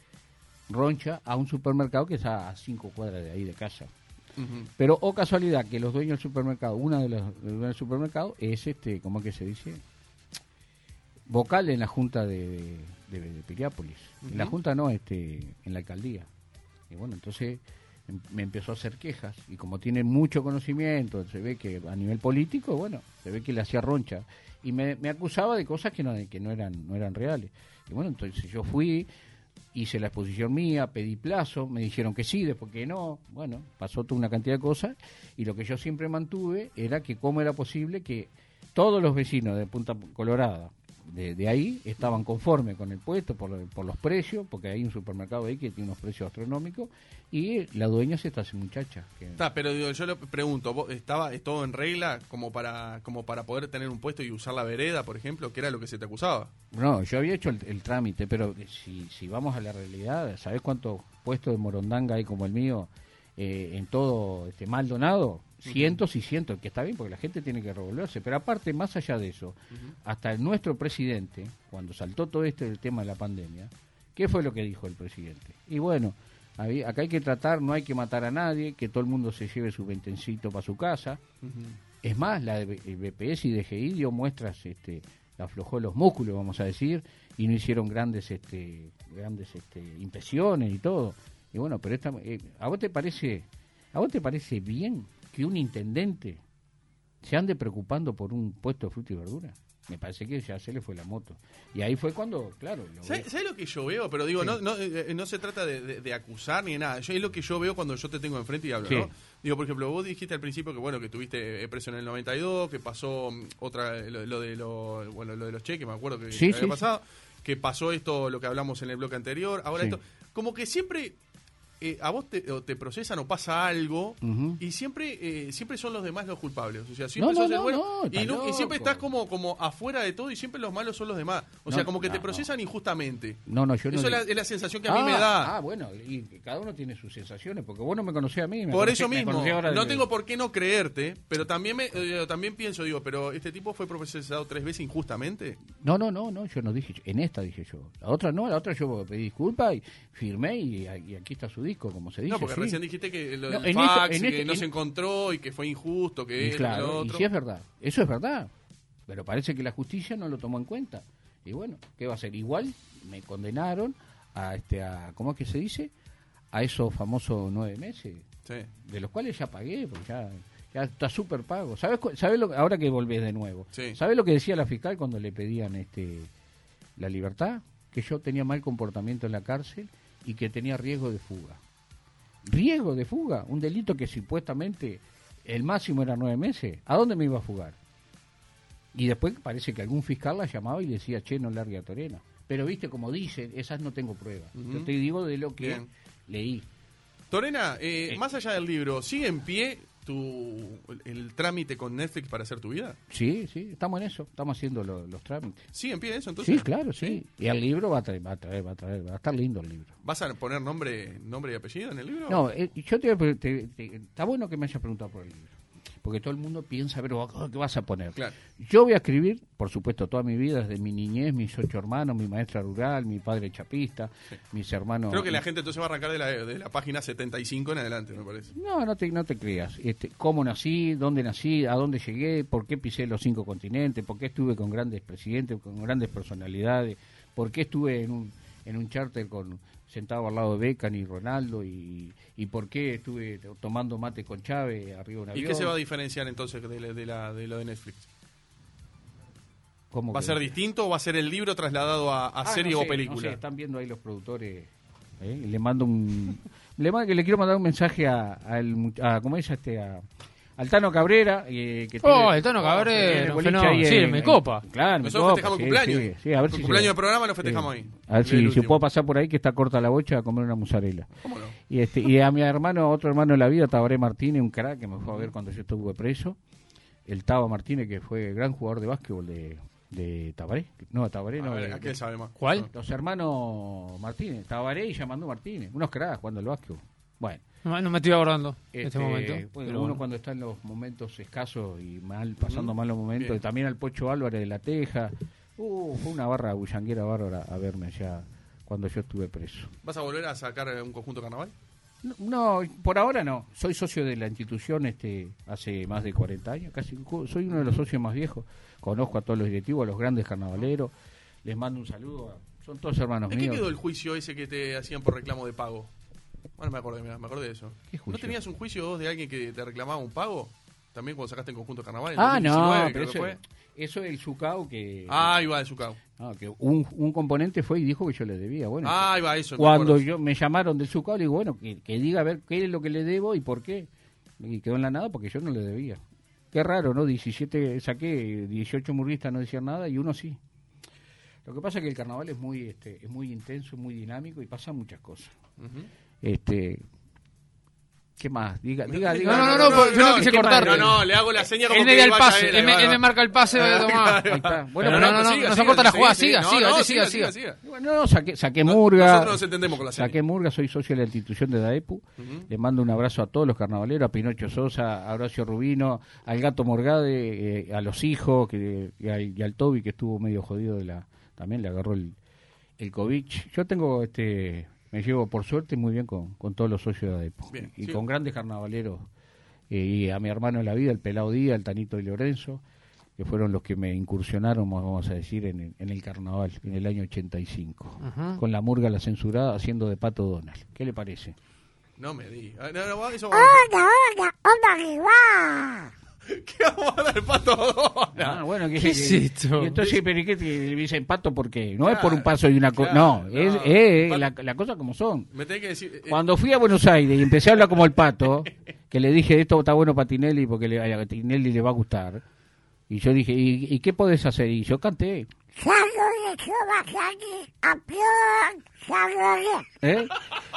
roncha a un supermercado que está a cinco cuadras de ahí de casa. Ujú. Pero, o casualidad, que los dueños del supermercado, una de las de los del supermercado es, este, ¿cómo es que se dice? Vocal en la junta de, de, de, de Piriápolis. Uh-huh. En la Junta no, este, en la alcaldía. Y bueno, entonces em, me empezó a hacer quejas. Y como tiene mucho conocimiento, se ve que a nivel político, bueno, se ve que le hacía roncha. Y me, me acusaba de cosas que no, que no eran, no eran reales. Y bueno, entonces yo fui, hice la exposición mía, pedí plazo, me dijeron que sí, después que no. Bueno, pasó toda una cantidad de cosas. Y lo que yo siempre mantuve era que cómo era posible que todos los vecinos de Punta Colorada, de, de ahí, estaban conformes con el puesto por, por los precios, porque hay un supermercado ahí que tiene unos precios astronómicos, y la dueña es esta muchacha. Que... Está, pero digo, yo le pregunto, ¿vos ¿estaba todo en regla como para como para poder tener un puesto y usar la vereda, por ejemplo, que era lo que se te acusaba? No, yo había hecho el, el trámite, pero si, si vamos a la realidad, ¿sabés cuántos puestos de morondanga hay como el mío eh, en todo este Maldonado? Cientos y cientos, que está bien porque la gente tiene que revolverse, pero aparte, más allá de eso, uh-huh. hasta nuestro presidente, cuando saltó todo este el tema de la pandemia, ¿qué fue lo que dijo el presidente? Y bueno, había, acá hay que tratar, no hay que matar a nadie, que todo el mundo se lleve su veintencito para su casa. Uh-huh. Es más, la de B P S y D G I dio muestras, este, aflojó los músculos, vamos a decir, y no hicieron grandes este grandes este impresiones y todo. Y bueno, pero esta, eh, ¿a vos te parece, a vos te parece bien que un intendente se ande preocupando por un puesto de fruta y verdura? Me parece que ya se le fue la moto. Y ahí fue cuando, claro... ¿Sabes lo que yo veo? Pero digo, sí. no, no, eh, no se trata de, de, de acusar ni de nada. Yo, es lo que yo veo cuando yo te tengo enfrente y hablo, sí. ¿no? Digo, por ejemplo, vos dijiste al principio que, bueno, que tuviste preso en el noventa y dos, que pasó otra lo, lo de lo, bueno, lo de los cheques, me acuerdo que, sí, que sí, había pasado, sí. que pasó esto, lo que hablamos en el bloque anterior, ahora sí. esto... Como que siempre... Eh, a vos te, te procesan o pasa algo uh-huh. y siempre eh, siempre son los demás los culpables, o sea, siempre no, sos no, el bueno no, y, no, y siempre estás como como afuera de todo y siempre los malos son los demás, o no, sea, como que no, te procesan no. injustamente. No, no, yo Eso no es, la, es la sensación que a mí ah, me da. Ah, bueno, y cada uno tiene sus sensaciones, porque vos no me conocés a mí. Me por conocé, eso mismo, no de... tengo por qué no creerte, pero también me, eh, también pienso, digo, pero este tipo fue procesado tres veces injustamente. No, no, no, no, yo no dije, en esta dije yo. La otra no, la otra yo pedí disculpas y firmé y, y aquí está su disco, como se dice. No, porque sí. recién dijiste que lo no, del fax, esto, que este, no en... se encontró y que fue injusto, que claro, lo otro. Y sí es verdad, eso es verdad, pero parece que la justicia no lo tomó en cuenta. Y bueno, ¿qué va a hacer? Igual me condenaron a, este, a ¿cómo es que se dice? A esos famosos nueve meses, sí. de los cuales ya pagué, porque ya... Ya está súper pago. ¿Sabes, ¿Sabes lo, ahora que volvés de nuevo? Sí. ¿Sabes lo que decía la fiscal cuando le pedían este la libertad? Que yo tenía mal comportamiento en la cárcel y que tenía riesgo de fuga. ¿Riesgo de fuga? Un delito que supuestamente el máximo era nueve meses. ¿A dónde me iba a fugar? Y después parece que algún fiscal la llamaba y decía, che, no largue a Torena. Pero viste, como dicen, esas no tengo pruebas. Uh-huh. Yo te digo de lo que Bien. leí. Torena, eh, eh. más allá del libro, ¿sigue en pie tu el trámite con Netflix para hacer tu vida? Sí, sí, estamos en eso, estamos haciendo lo, los trámites. ¿Sí en pie eso entonces? Sí, claro, sí. ¿Sí? Y el libro va a traer, va a traer, va a traer, va a estar lindo el libro. ¿Vas a poner nombre nombre y apellido en el libro? No, eh, yo te, te, te está bueno que me hayas preguntado por el libro, porque todo el mundo piensa, pero ¿qué vas a poner? Claro. Yo voy a escribir, por supuesto, toda mi vida, desde mi niñez, mis ocho hermanos, mi maestra rural, mi padre chapista, sí. mis hermanos... Creo que la gente entonces va a arrancar de la, de la página setenta y cinco en adelante, me parece. No, no te, no te creas. Este, ¿Cómo nací? ¿Dónde nací? ¿A dónde llegué? ¿Por qué pisé los cinco continentes? ¿Por qué estuve con grandes presidentes, con grandes personalidades? ¿Por qué estuve en un, en un charter con... sentado al lado de Beckham y Ronaldo y, y por qué estuve tomando mate con Chávez arriba de un avión? ¿Y qué se va a diferenciar entonces de, la, de, la, de lo de Netflix? ¿Cómo ¿Va a ser distinto o va a ser el libro trasladado a, a ah, serie no sé, o película? No sé, están viendo ahí los productores. ¿eh? Le mando un le, mando, le quiero mandar un mensaje a, a, a ¿cómo es este? A, al Tano Cabrera. Eh, que oh, tiene, el Tano Cabrera. Oh, no, sí, en, me copa. Claro, nosotros festejamos sí, el cumpleaños. Sí, sí, a ver el si cumpleaños se, del programa lo festejamos sí. ahí. A ver si, si puedo pasar por ahí, que está corta la bocha, a comer una mozzarella. ¿Cómo no? Y, este, y a mi hermano, otro hermano de la vida, Tabaré Martínez, un crack que me fue a ver cuando yo estuve preso. El Taba Martínez, que fue gran jugador de básquetbol de, de Tabaré. No, Tabaré no. A ver, de, ¿a qué sabe más? ¿Cuál? Los hermanos Martínez, Tabaré y Yamandú Martínez. Unos cracks jugando al básquetbol. Bueno. No, no me estoy acordando este, en este momento. Bueno, pero uno bueno. cuando está en los momentos escasos y mal, pasando mm, mal los momentos. Bien. Y también al Pocho Álvarez de La Teja. Uh, fue una barra bullanguera bárbara a verme allá cuando yo estuve preso. ¿Vas a volver a sacar un conjunto carnaval? No, no, por ahora no. Soy socio de la institución este hace más de cuarenta años. Casi soy uno de los socios más viejos. Conozco a todos los directivos, a los grandes carnavaleros. Les mando un saludo a Son todos hermanos ¿En míos. qué quedó el juicio ese que te hacían por reclamo de pago? Bueno, me acordé, mirá, me acordé de eso. ¿Qué juicio? ¿No tenías un juicio vos de alguien que te reclamaba un pago? También cuando sacaste en conjunto carnaval. En Ah, dos mil diecinueve, no, pero creo eso, que fue. eso es el Zucao que... Ah, ahí va, de su cabo. no, que un, un componente fue y dijo que yo le debía. Bueno, Ah, ahí va, eso. me cuando acuerdo. yo me llamaron del Zucao, le digo, bueno, que, que diga a ver qué es lo que le debo y por qué. Y quedó en la nada porque yo no le debía. Qué raro, ¿no? diecisiete saqué, dieciocho murguistas no decían nada y uno sí. Lo que pasa es que el carnaval es muy este es muy intenso, muy dinámico y pasan muchas cosas. Ujú. Este, ¿qué más? Diga, diga, No, diga. no, no, no, yo no quise ¿qué más? cortarte. No, no, le hago la seña como Él que me da el vaya pase, él, él me, ahí va, él me va. marca el pase de Tomás. Ahí está. Bueno, Pero no, no, no, siga, no se siga, corta la siga, jugada, siga, siga, no, siga, no, usted siga, siga, siga, siga. siga. Bueno, no, saqué, saqué No- murga. Nosotros nos entendemos con la seña. Saqué murga, soy socio de la institución de DAEPU. Ujú. Le mando un abrazo a todos los carnavaleros, a Pinocho Sosa, a Horacio Rubino, al Gato Morgade, eh, a los hijos que, y, al, y al Toby que estuvo medio jodido de la, también le agarró el, el COVID. Yo tengo este, me llevo por suerte muy bien con, con todos los socios de DAEPU Bien, y sí. con grandes carnavaleros eh, y a mi hermano en la vida, el Pelao Díaz, el Tanito y Lorenzo, que fueron los que me incursionaron, vamos a decir, en el, en el carnaval en el año ochenta y cinco, Ujú. con la murga la censurada haciendo de Pato Donald. ¿Qué le parece? No me digas. No, no, eso- Hola, hola, hola, que va. ¿Qué vamos a dar el pato Donald? Ah, bueno, ¿qué, ¿Qué es esto? Y entonces, ¿pero y qué te le dicen pato? ¿Por qué? No es Claro, por un paso y una cosa. claro, no, es, no. es Pato- la, la cosa como son. Me tenés que decir. eh, Cuando fui a Buenos Aires y empecé a hablar como el pato, que le dije, esto está bueno para Tinelli porque le, a Tinelli le va a gustar. Y yo dije, ¿y, y qué podés hacer? Y yo canté. Salgo de Sobajaki, campeón, salgo de... ¿eh?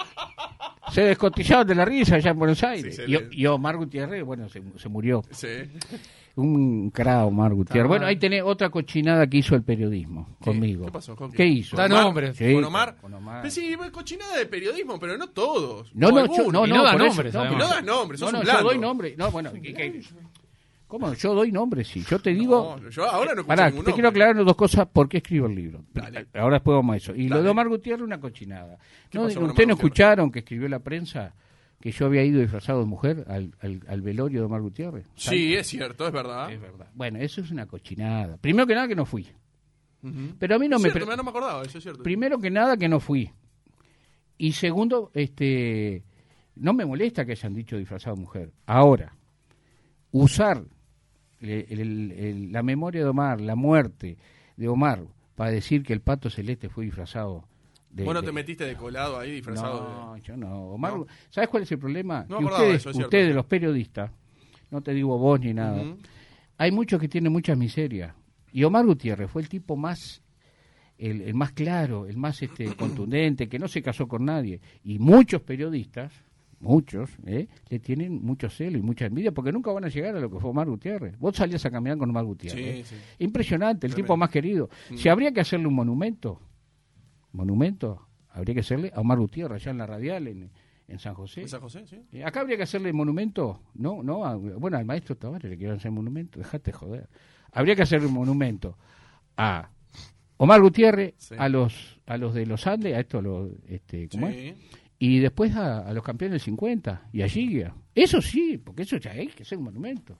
Se descotillaron de la risa allá en Buenos Aires. Sí, y, excelente. y Omar Gutiérrez, bueno, se, se murió. Sí. Un crack, Omar Gutiérrez. Ah. Bueno, ahí tenés otra cochinada que hizo el periodismo conmigo. ¿Qué pasó, Jorge? ¿Qué hizo? Da Omar, nombre. Sí, ¿Con Omar? con Omar. Pero sí, pues, cochinada de periodismo, pero no todos. No, O no, algunos. yo, no, Y no, no da por eso, nombres, no, además. Y no das nombres, no, sos no, un yo blando. doy nombre. No, bueno, ¿qué- qué? ¿cómo? Yo doy nombre, sí. Yo te digo. No, yo ahora no escucho Pará, te ningún quiero nombre. aclarar dos cosas. ¿Por qué escribo el libro? Dale. Ahora después vamos a eso. Y lo Dale. de Omar Gutiérrez, una cochinada. ¿Qué No, pasó con ¿Ustedes Omar no Gutiérrez? escucharon que escribió la prensa que yo había ido disfrazado de mujer al, al, al velorio de Omar Gutiérrez? Sí, es cierto, es verdad. Es verdad. Bueno, eso es una cochinada. Primero que nada que no fui. Ujú. Pero a mí no Es me... cierto, pre- no me acordaba, eso es cierto. Primero que nada que no fui. Y segundo, este, no me molesta que hayan dicho disfrazado de mujer. Ahora, usar el- el- el- la memoria de Omar, la muerte de Omar, para decir que el Pato Celeste fue disfrazado de... Vos no de- te metiste de colado ahí disfrazado No, de... yo no. Omar, No. ¿sabes cuál es el problema? No que acordaba ustedes, eso, es cierto. ustedes los periodistas, no te digo vos ni nada, Ujú. hay muchos que tienen muchas miserias. Y Omar Gutiérrez fue el tipo más, el, el más claro, el más este, contundente, que no se casó con nadie. Y muchos periodistas, muchos, ¿eh? le tienen mucho celo y mucha envidia porque nunca van a llegar a lo que fue Omar Gutiérrez. Vos salías a caminar con Omar Gutiérrez. Sí, sí. Impresionante, el Tremendo. tipo más querido. Mm. Si habría que hacerle un monumento, monumento, habría que hacerle a Omar Gutiérrez allá en la Radial, en, en San José. ¿En San José? Sí. Eh, Acá habría que hacerle monumento, no, no, a- bueno, al maestro Tavares le quieren hacer monumento, dejate joder. Habría que hacerle un monumento a Omar Gutiérrez, Sí. a los a los de los Andes, a esto, los, este, ¿cómo es? Sí. Y después a, a los campeones del cincuenta y a Gigia. Eso sí, porque eso ya hay que hacer un monumento.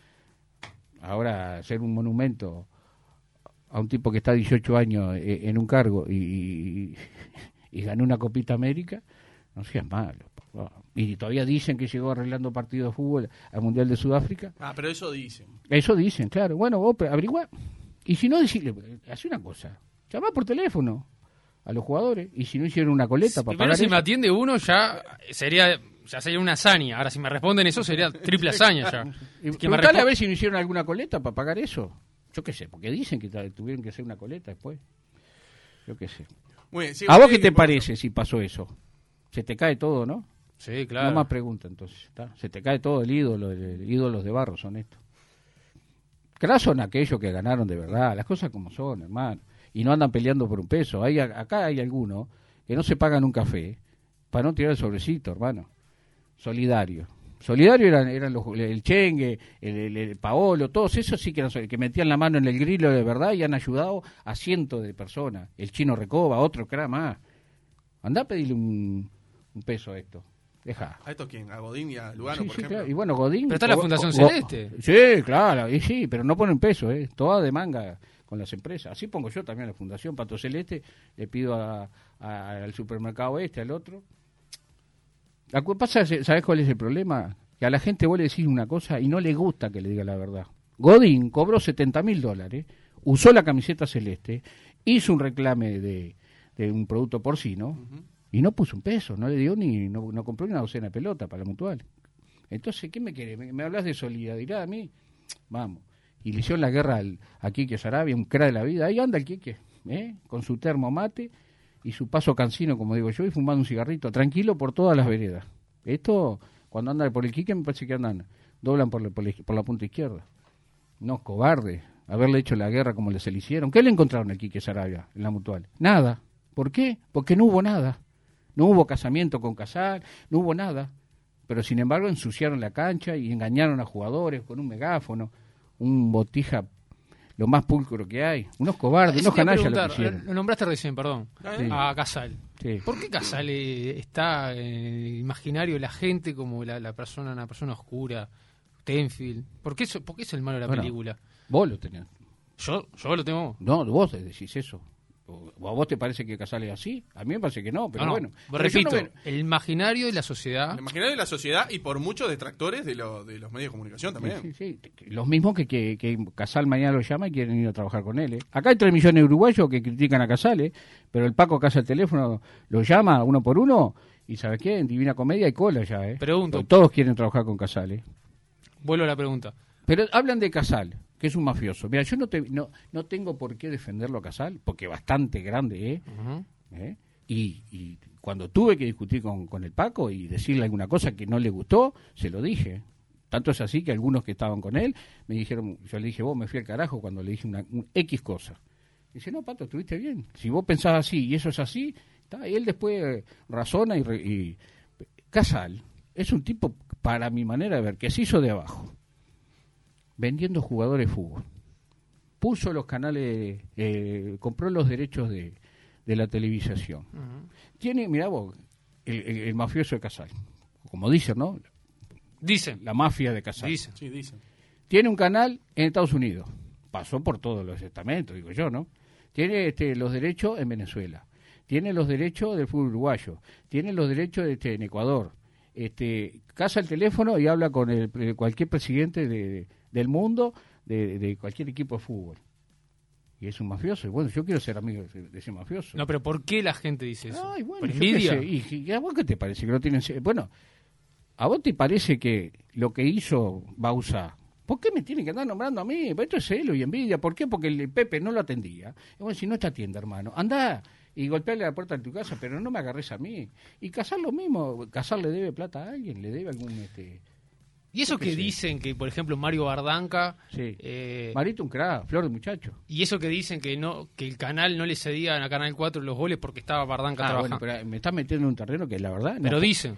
Ahora, hacer un monumento a un tipo que está dieciocho años eh, en un cargo y, y, y ganó una Copita América, no seas malo. papá. Y todavía dicen que llegó arreglando partidos de fútbol al Mundial de Sudáfrica. Ah, pero eso dicen. Eso dicen, claro. Bueno, vos pre- averiguá. Y si no, decirle, hace una cosa. Llamá por teléfono a los jugadores. Y si no hicieron una coleta para Primero pagar si me eso. atiende uno ya sería ya sería una hazaña. Ahora si me responden eso sería triple hazaña ya. Y Que me preguntale respo- a ver si no hicieron alguna coleta para pagar eso. Yo qué sé, porque dicen que ta- tuvieron que hacer una coleta después. Yo qué sé. Muy bien, sí, ¿A vos usted qué te que- parece si pasó eso? Se te cae todo, ¿no? Sí, claro. No más pregunta entonces. ¿está? Se te cae todo el ídolo, el, el ídolos de barro son estos. Claro, son aquellos que ganaron de verdad, las cosas como son, hermano. Y no andan peleando por un peso. Hay, acá hay algunos que no se pagan un café para no tirar el sobrecito, hermano. Solidario. Solidario eran, eran los, el Chengue, el, el, el Paolo, todos esos sí que eran solidarios, que metían la mano en el grillo de verdad y han ayudado a cientos de personas. El Chino Recoba, otro que era más. Andá a pedirle un, un peso a esto. Deja. ¿A esto quién? ¿A Godín y a Lugano, Sí, por sí, ejemplo? claro. Y bueno, Godín. Pero está la Go- Fundación Go- Celeste. Sí, claro, y sí, pero no ponen peso, ¿eh? Toda de manga. con las empresas. Así pongo yo también a la Fundación Pato Celeste, le pido a, a, al supermercado este, al otro. La que pasa, ¿sabés cuál es el problema? Que a la gente vos le decís una cosa y no le gusta que le diga la verdad. Godín cobró setenta mil dólares, usó la camiseta celeste, hizo un reclame de, de un producto porcino, uh-huh. y no puso un peso, no le dio ni, no, no compró ni una docena de pelota para la Mutual. Entonces, ¿qué me quiere? ¿Me, me hablas de solidaridad a mí? Vamos. Y le hicieron la guerra al, a Quique Sarabia, un crack de la vida. Ahí anda el Quique, ¿eh? Con su termo mate y su paso cansino, como digo yo, y fumando un cigarrito, tranquilo por todas las veredas. Esto, cuando andan por el Quique, me parece que andan, doblan por la, por la, por la punta izquierda. No, cobarde, haberle hecho la guerra como se le hicieron. ¿Qué le encontraron al Quique Sarabia en la Mutual? Nada. ¿Por qué? Porque no hubo nada. No hubo casamiento con Casal, no hubo nada. Pero sin embargo ensuciaron la cancha y engañaron a jugadores con un megáfono, un botija, lo más pulcro que hay. Unos cobardes, Eso unos canallas lo lo hicieron. Lo nombraste recién, perdón, Sí. a Casal. Sí. ¿Por qué Casal eh, está en el imaginario de la gente como la, la persona, una persona oscura, Tenfield? ¿Por qué, eso, ¿Por qué es el malo de la Bueno, película? Vos lo tenés. Yo, yo lo tengo. No, vos decís eso. ¿O a vos te parece que Casal es así? A mí me parece que no, pero no, no, bueno. Pero repito, yo no me- el imaginario de la sociedad. El imaginario de la sociedad y por muchos detractores de, lo, de los medios de comunicación también. Sí, sí, sí. Los mismos que, que, que Casal mañana lo llama y quieren ir a trabajar con él. ¿eh? Acá hay tres millones de uruguayos que critican a Casal, ¿eh? Pero el Paco casa el teléfono, lo llama uno por uno y ¿sabes qué? En Divina Comedia hay cola ya. ¿eh? Pregunto. Todos quieren trabajar con Casal. ¿eh? Vuelvo a la pregunta. Pero hablan de Casal, que es un mafioso. Mira, yo no, te, no, no tengo por qué defenderlo a Casal, porque bastante grande, ¿eh? Uh-huh. ¿Eh? Y, y cuando tuve que discutir con, con el Paco y decirle alguna cosa que no le gustó, se lo dije. Tanto es así que algunos que estaban con él me dijeron, yo le dije, vos me fui al carajo cuando le dije una un X cosa. Dice, no, Pato, estuviste bien. Si vos pensás así y eso es así, está. Y él después eh, razona y, re, y... Casal es un tipo, para mi manera de ver, que se hizo de abajo, vendiendo jugadores de fútbol. Puso los canales, eh, compró los derechos de, de la televisación. Uh-huh. Tiene, mirá vos, el, el, el mafioso de Casal, como dicen, ¿no? Dicen. La mafia de Casal. Dicen. Sí, dicen. Tiene un canal en Estados Unidos. Pasó por todos los estamentos, digo yo, ¿no? Tiene este, los derechos en Venezuela. Tiene los derechos del fútbol uruguayo. Tiene los derechos de, este, en Ecuador. Este, casa el teléfono y habla con el, cualquier presidente de, de, del mundo, de, de cualquier equipo de fútbol. Y es un mafioso. Y bueno, yo quiero ser amigo de, de ese mafioso. No, pero ¿por qué la gente dice eso? Ay, bueno, ¿Por yo qué envidia? sé. ¿Y, y a vos qué te parece que no tienen? Bueno, ¿a vos te parece que lo que hizo Bauzá? ¿Por qué me tiene que andar nombrando a mí? Esto es celo y envidia. ¿Por qué? Porque el Pepe no lo atendía. Y bueno, si no te atiende, hermano, anda y golpearle la puerta de tu casa, pero no me agarres a mí. Y Casal lo mismo. Casal le debe plata a alguien, le debe algún... este Y eso que sé. dicen que, por ejemplo, Mario Bardanca... Sí. Eh, Marito un crack, flor de muchacho. y eso que dicen que no que el canal no le cedía a Canal cuatro los goles porque estaba Bardanca Ah, trabajando. bueno, pero me estás metiendo en un terreno que la verdad... Pero no, dicen.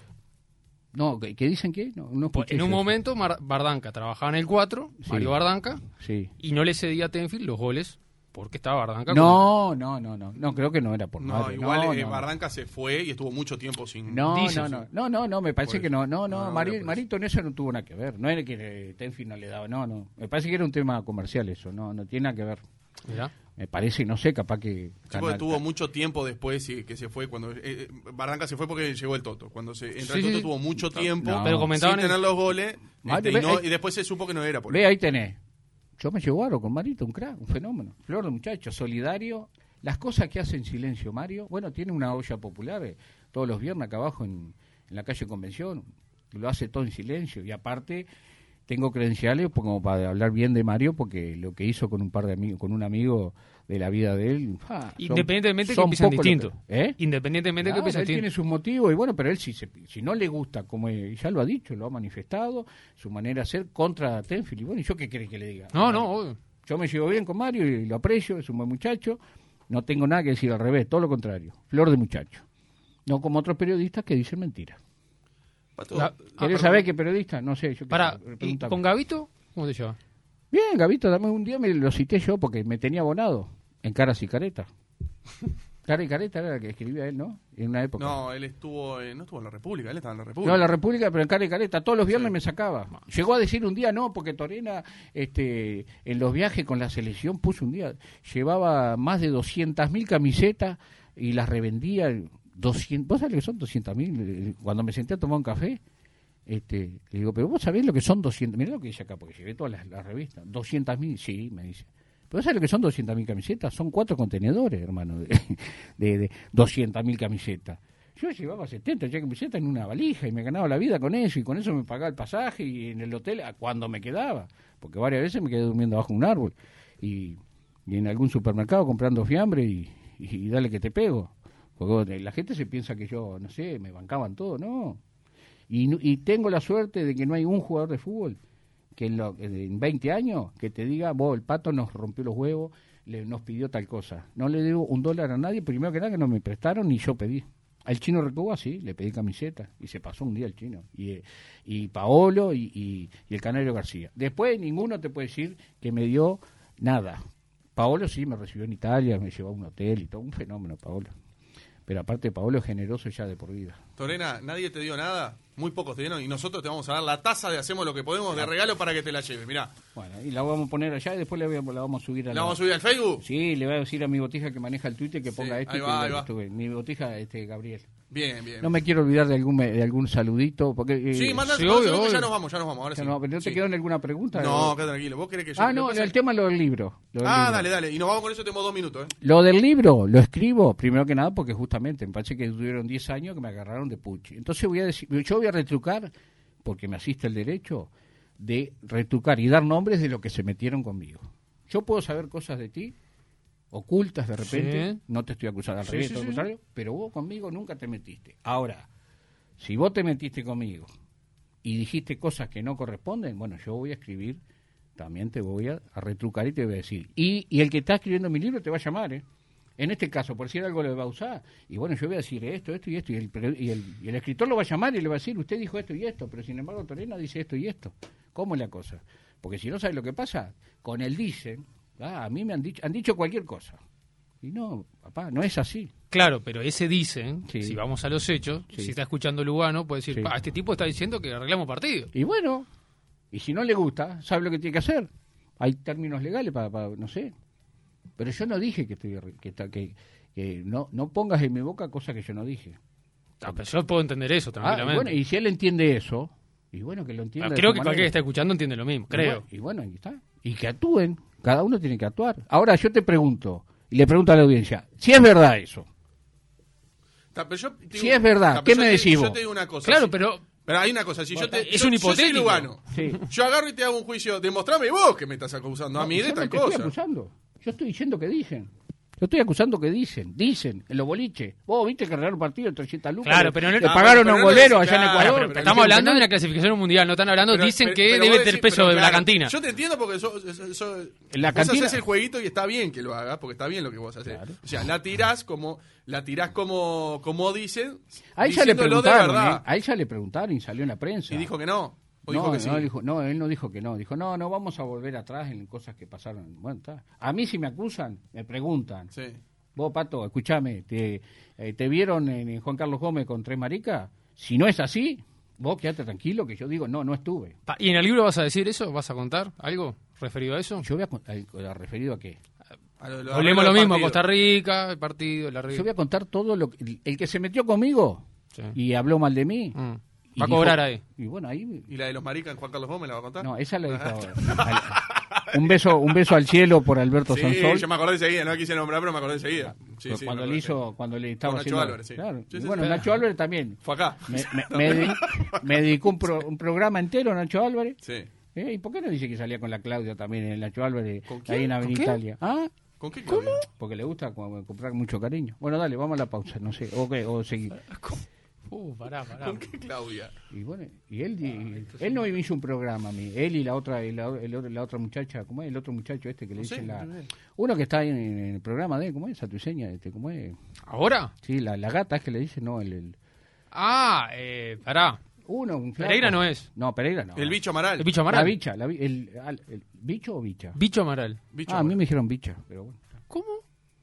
No, ¿qué, qué dicen qué? No, no Pues, escuché en un yo eso. momento Mar- Bardanca trabajaba en el cuatro, Sí. Mario Bardanca, Sí. y no le cedía a Tenfield los goles porque estaba Bardanca. No, no, no, no, no, creo que no era por No, Mario. igual no, eh, no. Barranca se fue y estuvo mucho tiempo sin... No, Dice no, eso. no, no, no, no, me parece Por que eso. no, no, no, No, no, Mari- era por Marito en eso no tuvo nada que ver, no era que eh, Tenfield no le daba, no, no, me parece que era un tema comercial eso, no, no tiene nada que ver, Mirá. me parece, no sé, capaz que... Sí, porque Canal- tuvo mucho tiempo después y que se fue cuando eh, Barranca se fue porque llegó el Toto. Cuando se entró Sí, el Toto sí. tuvo mucho tiempo No. Pero comentaban sin en- tener los goles Mario, este, y, ve, no- ahí- y después se supo que no era por Ve, eso. ahí tenés, yo me llevo aro con Marito, un crack, un fenómeno, flor de muchacho, solidario, las cosas que hace en silencio Mario, bueno, tiene una olla popular eh, todos los viernes acá abajo en, en la calle Convención, lo hace todo en silencio y aparte... Tengo credenciales como para hablar bien de Mario porque lo que hizo con un par de amigos, con un amigo de la vida de él, ah, son- Independientemente son que piensen poco lo distinto. que- ¿eh? Independientemente Claro, que piensen él tiene distinto. sus motivos y bueno, pero él si, se- si no le gusta, como él ya lo ha dicho, lo ha manifestado, su manera de ser contra Tenfield. Y bueno, ¿y yo qué querés que le diga? No, no, obvio. Yo me llevo bien con Mario y lo aprecio, es un buen muchacho, no tengo nada que decir al revés, todo lo contrario, flor de muchacho. No como otros periodistas que dicen mentiras. Pato, La- ¿Querés Ah, saber qué periodista? No sé, yo qué Para, sé, ¿y pregúntame. con Gavito? ¿Cómo te llevas? Bien, Gavito, dame un día me lo cité yo porque me tenía abonado en caras y caretas. Cara y Careta era la que escribía él, ¿no? En una época. No, él estuvo, en, no estuvo en la República, él estaba en la República. No, en la República, pero en Cara y Careta, todos los viernes Sí. me sacaba. Llegó a decir un día, no, porque Torena, este, en los viajes con la selección, puso un día, llevaba más de doscientas mil camisetas y las revendía. doscientas, ¿Vos sabés lo que son doscientas mil? Cuando me senté a tomar un café, este, le digo, pero vos sabés lo que son doscientas, mirá lo que dice acá, porque llevé todas las, las revistas, doscientas mil, sí, me dice. ¿Pero sabes lo que son doscientas mil camisetas? Son cuatro contenedores, hermano, de, de, de doscientas mil camisetas. Yo llevaba setenta, ochenta camisetas en una valija y me ganaba la vida con eso, y con eso me pagaba el pasaje y en el hotel cuando me quedaba, porque varias veces me quedé durmiendo bajo un árbol y, y en algún supermercado comprando fiambre y, y, y dale que te pego. Porque la gente se piensa que yo, no sé, me bancaban todo, no. Y, y tengo la suerte de que no hay un jugador de fútbol que en, lo, en veinte años, que te diga, vos, el Pato nos rompió los huevos, le, nos pidió tal cosa. No le debo un dólar a nadie, primero que nada que no me prestaron ni yo pedí. Al Chino Recoba sí, le pedí camiseta y se pasó un día el Chino. Y, y Paolo y, y, y el Canario García. Después ninguno te puede decir que me dio nada. Paolo sí me recibió en Italia, me llevó a un hotel y todo, un fenómeno Paolo. Pero aparte Paolo es generoso ya de por vida. Torena, nadie te dio nada, muy pocos te dieron, y nosotros te vamos a dar la taza de Hacemos lo que podemos de regalo para que te la lleves, mirá. Bueno, y la vamos a poner allá y después la, voy a, la vamos a subir a ¿La la... vamos a subir al Facebook? Sí, le voy a decir a mi botija que maneja el Twitter que ponga Sí, esto. ahí y va, que ahí lo va. estuve. Mi botija, este Gabriel. Bien, bien. No me quiero olvidar de algún de algún saludito. Porque, eh, Sí, manda Sí, el obvio, saludo que ya obvio. nos vamos, ya nos vamos, ahora ya sí. no, pero ¿no te Sí. quedó en alguna pregunta? No, quédate tranquilo, vos querés que yo... Ah, lo no, que pasa el es- tema es lo del libro. Lo del Ah, libro. dale, dale, y nos vamos con eso, tenemos dos minutos, ¿eh? Lo del libro lo escribo, primero que nada, porque justamente me parece que tuvieron diez años que me agarraron de puchi. Entonces voy a decir, yo voy a retrucar, porque me asiste el derecho, de retrucar y dar nombres de lo que se metieron conmigo. Yo puedo saber cosas de ti, ocultas de repente, Sí. no te estoy acusando al Sí, revés, sí, todo lo sí. contrario, pero vos conmigo nunca te metiste. Ahora, si vos te metiste conmigo y dijiste cosas que no corresponden, bueno, yo voy a escribir, también te voy a, a retrucar y te voy a decir. Y, y el que está escribiendo mi libro te va a llamar, ¿eh? En este caso, por decir algo le va a usar, y bueno, yo voy a decir esto, esto y esto, y el, y el, y el escritor lo va a llamar y le va a decir, usted dijo esto y esto, pero sin embargo Torena dice esto y esto. ¿Cómo es la cosa? Porque si no sabes lo que pasa, con el dicen, ah, a mí me han dicho, han dicho cualquier cosa. Y no, papá, no es así. Claro, pero ese dicen, Sí. si vamos a los hechos, Sí. si está escuchando Lugano, puede decir, Sí. "Pa, este tipo está diciendo que arreglamos partido. Y bueno, y si no le gusta, sabe lo que tiene que hacer. Hay términos legales para, para no sé. Pero yo no dije que estoy arre- que, está- que, que no, no pongas en mi boca cosas que yo no dije. Ah, pero yo puedo entender eso Ah, y tranquilamente. bueno, y si él entiende eso, y bueno, que lo entienda. Ah, de creo su que manera. cualquiera que está escuchando entiende lo mismo, Y creo. bueno, Y bueno, ahí está. Y que actúen. Cada uno tiene que actuar. Ahora yo te pregunto, y le pregunto a la audiencia, si es verdad eso. Ta, pero yo te digo- Si es verdad, ta, ¿qué pero me yo te- decís Yo vos? te digo una cosa. Claro, sí. pero Pero hay una cosa, si yo te, Es yo- un yo soy hipotético. Lugano. Sí. Yo agarro y te hago un juicio, demostrame vos que me estás acusando a mí No, de yo no tal te estoy cosa. acusando. Yo estoy diciendo que dicen. Yo estoy acusando que dicen, dicen, en los boliches. Vos viste que arreglaron partido de trescientas lucas. Claro, le- pero no- le Ah, pagaron pero a un no golero neces- allá en claro, Ecuador. pero que estamos hicieron hablando de penal. una clasificación mundial, no están hablando, Pero- dicen pero- que pero debe vos el decís- peso pero de la claro, cantina. Yo te entiendo porque eso, eso, eso- La vos cantina- haces el jueguito y está bien que lo hagas, porque está bien lo que vos haces. Claro. O sea, la tirás como la tirás como, como dicen, A ella le diciéndolo de preguntaron, verdad. ¿eh? A ella le preguntaron y salió en la prensa. Y dijo que no. O no, dijo que sí. no, dijo, no, él no dijo que no. Dijo, no, no vamos a volver atrás en cosas que pasaron. Bueno, está. A mí si me acusan, me preguntan. Sí. Vos, Pato, escúchame, ¿te, eh, ¿te vieron en, en Juan Carlos Gómez con tres maricas? Si no es así, vos quedate tranquilo que yo digo, no, no estuve. Pa, ¿Y en el libro vas a decir eso? ¿Vas a contar algo referido a eso? Yo voy a, con- a- a- referido a qué. A lo- lo- Hablemos a lo los mismo, partidos. Costa Rica, el partido, la Yo Riga. voy a contar todo lo que... El, el que se metió conmigo Sí. y habló mal de mí. Mm. y Va a dijo- cobrar ahí. Y bueno, ahí... ¿Y la de los maricas en Juan Carlos Gómez la va a contar? No, esa la dijo ahora. Al- un beso un beso al cielo por Alberto Sí, Sansol. yo me acordé enseguida, no quise nombrar, pero me acordé enseguida. Sí, Pues sí, cuando me le acordé hizo, cuando le estaba Con Nacho haciendo... Álvarez, sí. Claro. Sí, Y sí, bueno, sí. Nacho Álvarez también. Fue acá. Me, me, me de- me dedicó un, pro- un programa entero Nacho Álvarez. Sí. ¿Eh? ¿Y por qué no dice que salía con la Claudia también en el Nacho Álvarez ¿Con quién? ahí en Avenida qué? Italia? ¿Ah? ¿Con qué Claudia? Porque le gusta como comprar mucho cariño. Bueno, dale, vamos a la pausa, no sé. O, qué, o seguir. Uh, pará, pará. ¿Con qué Claudia? Y bueno, y él, y- él no hizo un programa a mí. Él y la otra, y la, el otro- la otra muchacha, ¿cómo es? El otro muchacho este que le No sé, dicen la... no sé. Uno que está ahí en, en el programa de, ¿cómo es? Satuiseña, este, ¿cómo es? ¿Ahora? Sí, la, la gata es que le dicen, no, el... el- Ah, eh, pará. uno, un flaco. Pereira no es. No, Pereira no. El bicho Amaral. El bicho La Amaral. bicha, la, bi- el, al- el- ¿bicho o bicha? Bicho Amaral. Bicho Ah, a mí Amaral. me dijeron bicha, pero bueno. ¿Cómo?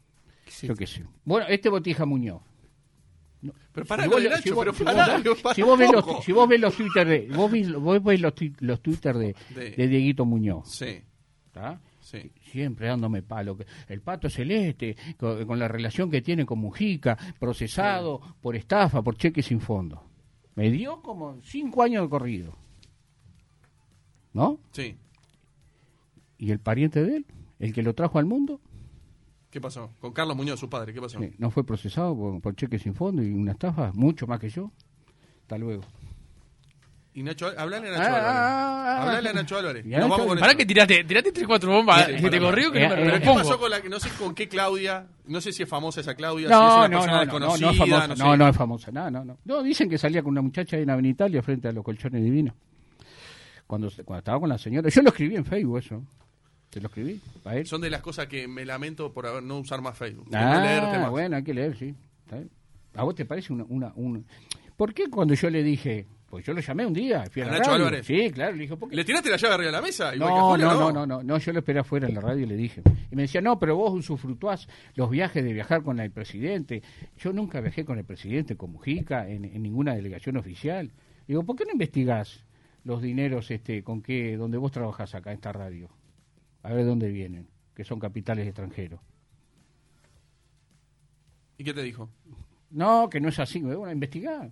Sí. Yo qué sé. Bueno, este Botija Muñoz. Pero pará, Si no, vos, Nacho, si vos- pero si pará, vos- digo, pará si vos ves un los, poco. si vos ves los Twitter de, vos ves, vos ves los, twi- los Twitter de, De- de Dieguito Muñoz, Sí, ¿tá? sí. Siempre dándome palo. que El Pato Celeste, con, con la relación que tiene con Mujica, procesado sí. por estafa, por cheque sin fondo. Me dio como cinco años de corrido. ¿No? Sí. ¿Y el pariente de él? ¿El que lo trajo al mundo? ¿Qué pasó? Con Carlos Muñoz, su padre, ¿qué pasó? Sí, ¿no fue procesado por, por cheque sin fondo y una estafa? Mucho más que yo. Hasta luego. Y Nacho, hablale a Nacho Ah, Álvarez. ah, ah, Hablale a Nacho Álvarez. Y Nos Nacho- vamos con Pará eso. que tiraste, tiraste tres, cuatro bombas. Sí, que te pará. corrió que Eh, no me eh, lo ¿Qué pongo. pasó con la, no sé con qué Claudia, no sé si es famosa esa Claudia, si es No, una no, persona no, no, no, desconocida, no, es famosa, no, no, sé. no es famosa, no, no, no. No, dicen que salía con una muchacha ahí en Avenida Italia frente a los colchones divinos. Cuando, cuando estaba con la señora, yo lo escribí en Facebook eso. Te lo escribí a él. Son de las cosas que me lamento por haber no usar más Facebook. por Ah, no leerte más. bueno, hay que leer, sí. ¿Está bien? ¿A vos te parece una, una, una... ¿Por qué cuando yo le dije, pues yo lo llamé un día, fui a ¿A la Nacho radio? Álvarez? Sí, claro, le dije, ¿por qué? ¿Le tiraste la llave arriba de la mesa? Igual que a No, Julio, no, no, no, no, no, yo lo esperé afuera en la radio y le dije. Y me decía, no, pero vos usufrutuás los viajes de viajar con el presidente. Yo nunca viajé con el presidente, con Mujica, en, en ninguna delegación oficial. Digo, ¿por qué no investigás los dineros este, con qué, donde vos trabajás acá en esta radio? A ver de dónde vienen, que son capitales extranjeros. ¿Y qué te dijo? No, que no es así. Bueno, investigar.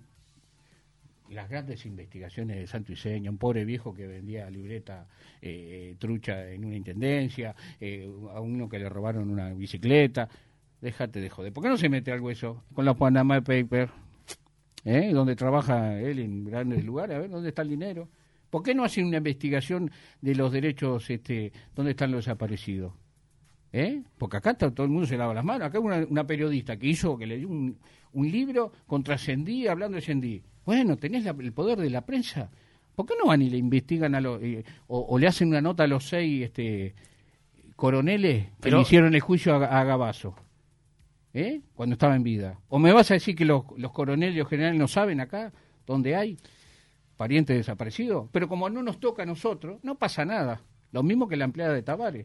Las grandes investigaciones de Santo Iseña, un pobre viejo que vendía libreta eh, trucha en una intendencia, eh, a uno que le robaron una bicicleta. Déjate de joder. ¿Por qué no se mete algo eso con la Panama Paper? ¿Eh? Donde trabaja él en grandes lugares, a ver dónde está el dinero. ¿Por qué no hacen una investigación de los derechos, este, dónde están los desaparecidos? ¿Eh? Porque acá está, todo el mundo se lava las manos. Acá hay una, una periodista que hizo, que le dio un, un libro contra Sendí, hablando de Sendí. Bueno, tenés la, el poder de la prensa. ¿Por qué no van y le investigan a los, eh, o, o le hacen una nota a los seis este, coroneles que Pero- le hicieron el juicio a, a Gabazo? ¿Eh? Cuando estaba en vida. ¿O me vas a decir que los, los coroneles y los generales no saben acá dónde hay parientes desaparecidos? Pero como no nos toca a nosotros, no pasa nada. Lo mismo que la empleada de Tabares.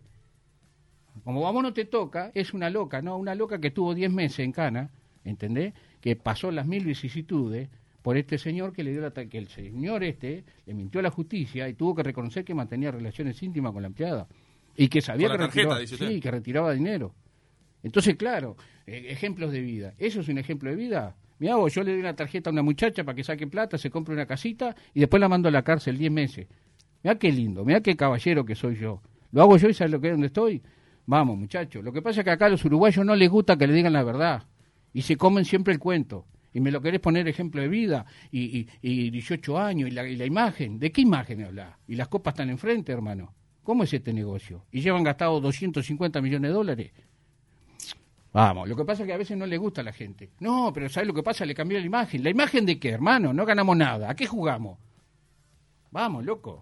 Como vamos no te toca, es una loca, ¿no? Una loca que tuvo diez meses en cana, ¿entendés? Que pasó las mil vicisitudes por este señor que le dio la ta- que el señor este le mintió a la justicia y tuvo que reconocer que mantenía relaciones íntimas con la empleada y que sabía Con que la tarjeta, retiraba, dice usted. sí, que retiraba dinero. Entonces, claro, eh, ejemplos de vida. ¿Eso es un ejemplo de vida? Mirá vos, yo le doy una tarjeta a una muchacha para que saque plata, se compre una casita y después la mando a la cárcel diez meses. Mirá qué lindo, mirá qué caballero que soy yo. Lo hago yo y ¿sabes lo que es donde estoy? Vamos, muchachos. Lo que pasa es que acá a los uruguayos no les gusta que le digan la verdad y se comen siempre el cuento. Y me lo querés poner ejemplo de vida y, y, y dieciocho años y la, y la imagen. ¿De qué imagen hablás? Y las copas están enfrente, hermano. ¿Cómo es este negocio? Y llevan gastado doscientos cincuenta millones de dólares. Vamos, lo que pasa es que a veces no le gusta a la gente. No, pero ¿sabes lo que pasa? Le cambió la imagen. ¿La imagen de qué, hermano? No ganamos nada. ¿A qué jugamos? Vamos, loco.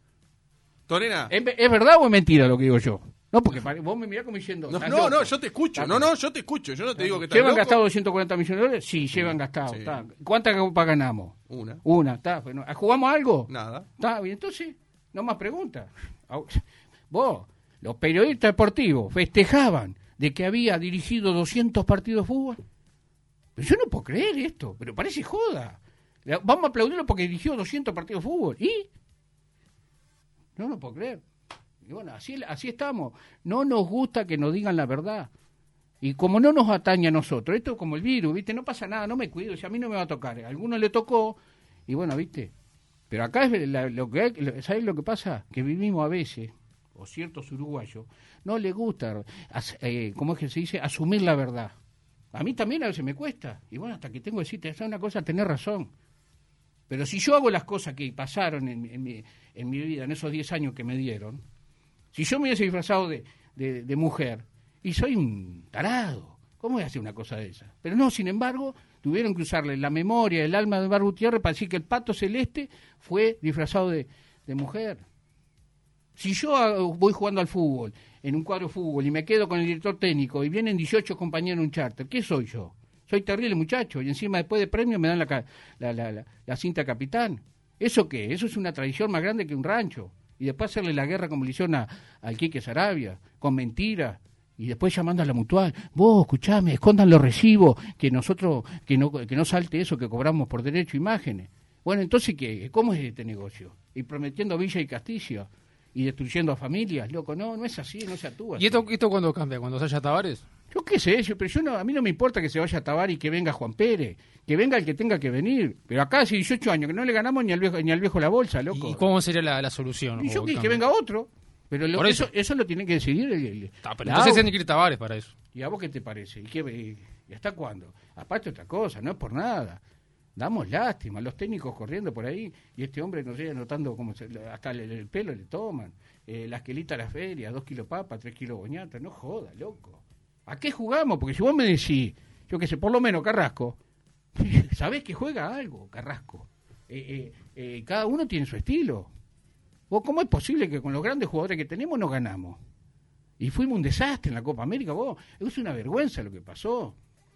Torena. ¿Es, es verdad o es mentira lo que digo yo? No, porque pare- vos me mirás como diciendo... No, "Estás no, loco". no, yo te escucho. Está No, bien. no, yo te escucho. Yo no te digo que estás ¿Llevan loco. gastado doscientos cuarenta millones de dólares? Sí, llevan gastado. Sí. Está. ¿Cuántas copas ganamos? Una. Una, está. Bueno, ¿jugamos algo? Nada. Está bien, entonces, no más preguntas. Au- Vos, los periodistas deportivos festejaban de que había dirigido doscientos partidos de fútbol. Pero yo no puedo creer esto, pero parece joda. Le- Vamos a aplaudirlo porque dirigió doscientos partidos de fútbol. ¿Y? No, no puedo creer. Y bueno, así, así estamos. No nos gusta que nos digan la verdad. Y como no nos atañe a nosotros, esto es como el virus, ¿viste? No pasa nada, no me cuido, si a mí no me va a tocar. A alguno le tocó, y bueno, ¿viste? Pero acá es la- lo que hay- ¿sabes lo que pasa? Que vivimos a veces, o ciertos uruguayos, no les gusta, as- eh, ¿cómo es que se dice? Asumir la verdad. A mí también a veces me cuesta. Y bueno, hasta que tengo que decirte, esa es una cosa, tenés razón. Pero si yo hago las cosas que pasaron en, en mi, en mi vida, en esos diez años que me dieron, si yo me hubiese disfrazado de, de, de mujer, y soy un tarado, ¿cómo voy a hacer una cosa de esa? Pero no, sin embargo, tuvieron que usarle la memoria, el alma de Bar Gutiérrez para decir que el Pato Celeste fue disfrazado de, de mujer. Si yo ah, voy jugando al fútbol, en un cuadro de fútbol, y me quedo con el director técnico, y vienen dieciocho compañeros en un charter, ¿qué soy yo? Soy terrible muchacho, y encima después de premio me dan la, ca- la, la, la, la cinta capitán. ¿Eso qué? Eso es una tradición más grande que un rancho. Y después hacerle la guerra como le hicieron a, al Quique Sarabia, con mentiras Y después llamando a la mutual, vos, escuchame, escondan los recibos, que nosotros, que no, que no salte eso que cobramos por derecho a imágenes. Bueno, entonces, ¿qué? ¿Cómo es este negocio? Y prometiendo Villa y Castillo, y destruyendo a familias, loco, no, no es así, no se actúa. ¿Y esto, esto cuándo cambia? ¿Cuando se haya Tavares? Yo qué sé, yo, pero yo no, a mí no me importa que se vaya a Tabar y que venga Juan Pérez, que venga el que tenga que venir. Pero acá hace dieciocho años que no le ganamos ni al viejo, ni al viejo la bolsa, loco. ¿Y cómo sería la, la solución? Y yo o que, el que cambio? venga otro. Pero lo, Por eso. eso. eso lo tiene que decidir el, el- Ah, pero la entonces A U. tiene que ir Tavares para eso. ¿Y a vos qué te parece? ¿Y, qué, y, y hasta cuándo? Aparte otra cosa, no es por nada. Damos lástima, los técnicos corriendo por ahí y este hombre nos sigue notando como se, hasta el, el pelo le toman, eh, las quelitas a la feria, dos kilos papa, tres kilos boñata, no joda, loco. ¿A qué jugamos? Porque si vos me decís, yo qué sé, por lo menos Carrasco, sabés que juega algo, Carrasco. Eh, eh, eh, cada uno tiene su estilo. ¿Vos cómo es posible que con los grandes jugadores que tenemos no ganamos? Y fuimos un desastre en la Copa América, vos. Es una vergüenza lo que pasó.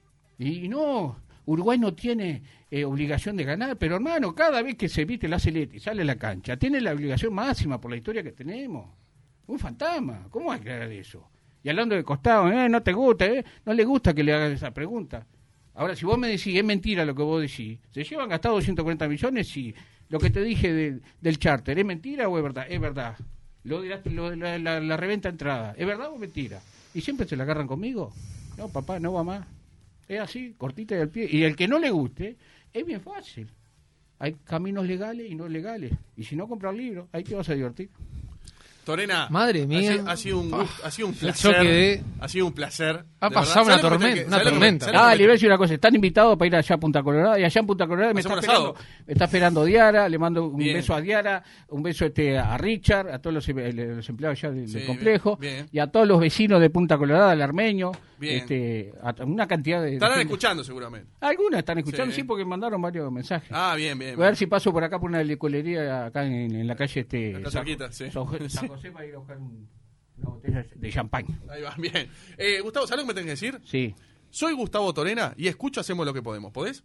Y no, Uruguay no tiene eh, obligación de ganar, pero hermano, cada vez que se viste la celeste y sale a la cancha, tiene la obligación máxima por la historia que tenemos. Un fantasma, ¿cómo vas a aclarar eso? Y hablando de costado, eh, no te gusta, eh, no le gusta que le hagas esa pregunta. Ahora, si vos me decís, es mentira lo que vos decís, ¿se llevan gastado doscientos cuarenta millones? Y lo que te dije de, del charter, ¿es mentira o es verdad? Es verdad. Lo de la, lo de la, la, la reventa entrada, ¿es verdad o es mentira? ¿Y siempre se la agarran conmigo? No, papá, no va más. Es así, cortita y al pie. Y el que no le guste, es bien fácil. Hay caminos legales y no legales. Y si no, comprar libros, ahí te vas a divertir. Torena, Madre mía. ha sido, ha sido un gusto, ha sido un Yo placer. quedé- Ha sido un placer. Ha de pasado verdad. una ¿Sabes lo que tormenta, te- una sabes lo que- tormenta. sabes lo Ah, que le voy a decir una cosa, están invitados para ir allá a Punta Colorada, y allá en Punta Colorada me está Hacemos esperando, asado. me está esperando Diara, le mando un Bien. beso a Diara, un beso este a Richard, a todos los, eh, los empleados allá del, Sí, del complejo, bien, bien. y a todos los vecinos de Punta Colorada, al armeño, Bien. este, a una cantidad de... Estarán de- escuchando seguramente. Algunos están escuchando, Sí. sí, porque mandaron varios mensajes. Ah, bien, bien. Voy a ver bien. si paso por acá por una licolería acá en, en la calle este Acá San, cerquita, sí. San José, San José para ir a buscar un- una botella de champán. Ahí va, bien. Eh, Gustavo, ¿sabes lo que me tenés que decir? Sí. Soy Gustavo Torena y escucho Hacemos lo que podemos. ¿Podés?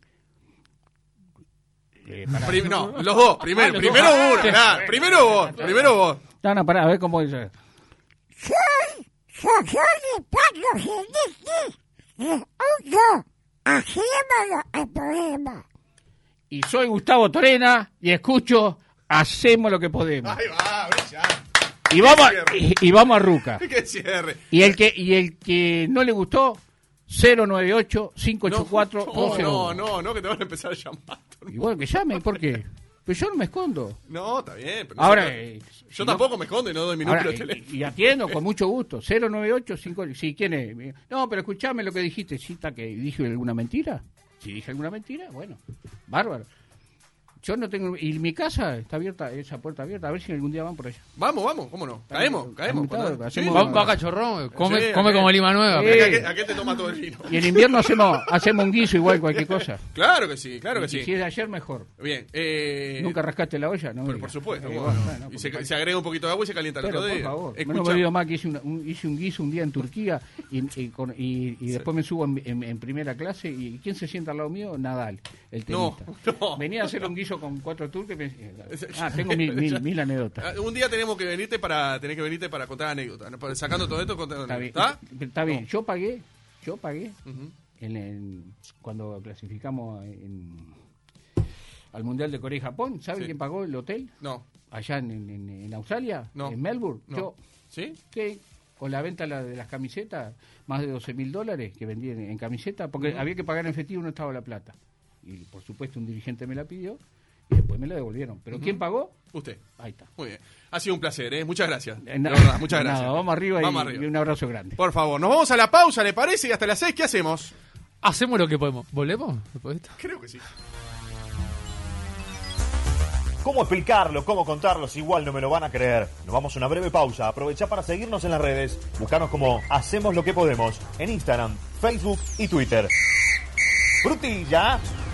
Eh, pará. Prim- no, los dos. Primero, Ah, los primero dos. uno. Nah, primero vos. Primero vos. No, no, pará, a ver cómo dice. Soy, soy, soy Paco Feliz y uso haciéndolo el problema. Y soy Gustavo Torena y escucho Hacemos lo que podemos. Ahí va, brillante. Y vamos, a, cierre. y, y vamos a Ruca. Que cierre. Y el que y el que no le gustó, cero nueve ocho, cinco ocho cuatro, no, dos cero no, uno. no, no, que te van a empezar a llamar. Y bueno, que llame, ¿por qué? Pero yo no me escondo. No, está bien. Pero no Ahora, sé, eh, yo si no- tampoco me escondo y no doy mi Ahora, número de y, teléfono. y atiendo con mucho gusto. cero nueve ocho, cinco Sí, ¿quién es? No, pero escuchame lo que dijiste. ¿Sí, está que dije alguna mentira? Si dije alguna mentira, bueno, bárbaro. Yo no tengo... Y mi casa está abierta, esa puerta abierta. A ver si algún día van por allá. Vamos, vamos, cómo no. Caemos, caemos. invitado, cuando- hacemos- Sí, Va, va cachorrón, come, Sí, come aquel- como Lima Nueva. Sí. Aquel, aquel- aquel te toma todo el vino. Y en invierno hacemos hacemos un guiso igual, cualquier cosa. Claro que sí, claro que Y si sí. es de ayer, mejor. Bien. Eh, ¿Nunca rascaste la olla? No me Pero digas. por supuesto. Eh, bueno, bueno, bueno, y se, porque- se agrega un poquito de agua y se calienta el Pero, otro por día. favor, Escucha, no me olvido más que hice, una- un, hice un guiso un día en Turquía y, y, con- y- y después me subo en, en- en primera clase y ¿quién se sienta al lado mío? Nadal, el No, tenista. no. Venía a hacer un guiso con cuatro turcos y pensé, ah, tengo mil, mil, mil anécdotas. Ah, un día tenemos que venirte para tenés que venirte para contar anécdotas, ¿no? Para- sacando todo esto contando Está bien, anécdotas. está bien. Yo pagué, yo pagué Ujú. en, en- cuando clasificamos en- al Mundial de Corea y Japón. ¿Sabe Sí. quién pagó el hotel? No, Allá en, en- en Australia, No. en Melbourne. no. Yo, ¿Sí? que con la venta la- de las camisetas, más de doce mil dólares que vendí en, en camiseta, porque había que pagar en efectivo, no estaba la plata. Y por supuesto un dirigente me la pidió y después me la devolvieron. ¿Pero quién pagó? Usted. Ahí está. Muy bien. Ha sido un placer, ¿eh? Muchas gracias. Eh, De na- verdad, muchas nada, gracias. vamos arriba, Vamos y, arriba. y un abrazo grande. Por favor, nos vamos a la pausa, ¿le parece? Y hasta las seis, ¿qué hacemos? Hacemos lo que podemos. ¿Volvemos? Después de esto. Creo que sí. ¿Cómo explicarlo? ¿Cómo contarlo? Si igual no me lo van a creer. Nos vamos a una breve pausa. Aprovechá para seguirnos en las redes. Buscanos como Hacemos lo que podemos en Instagram, Facebook y Twitter. ¡Frutilla!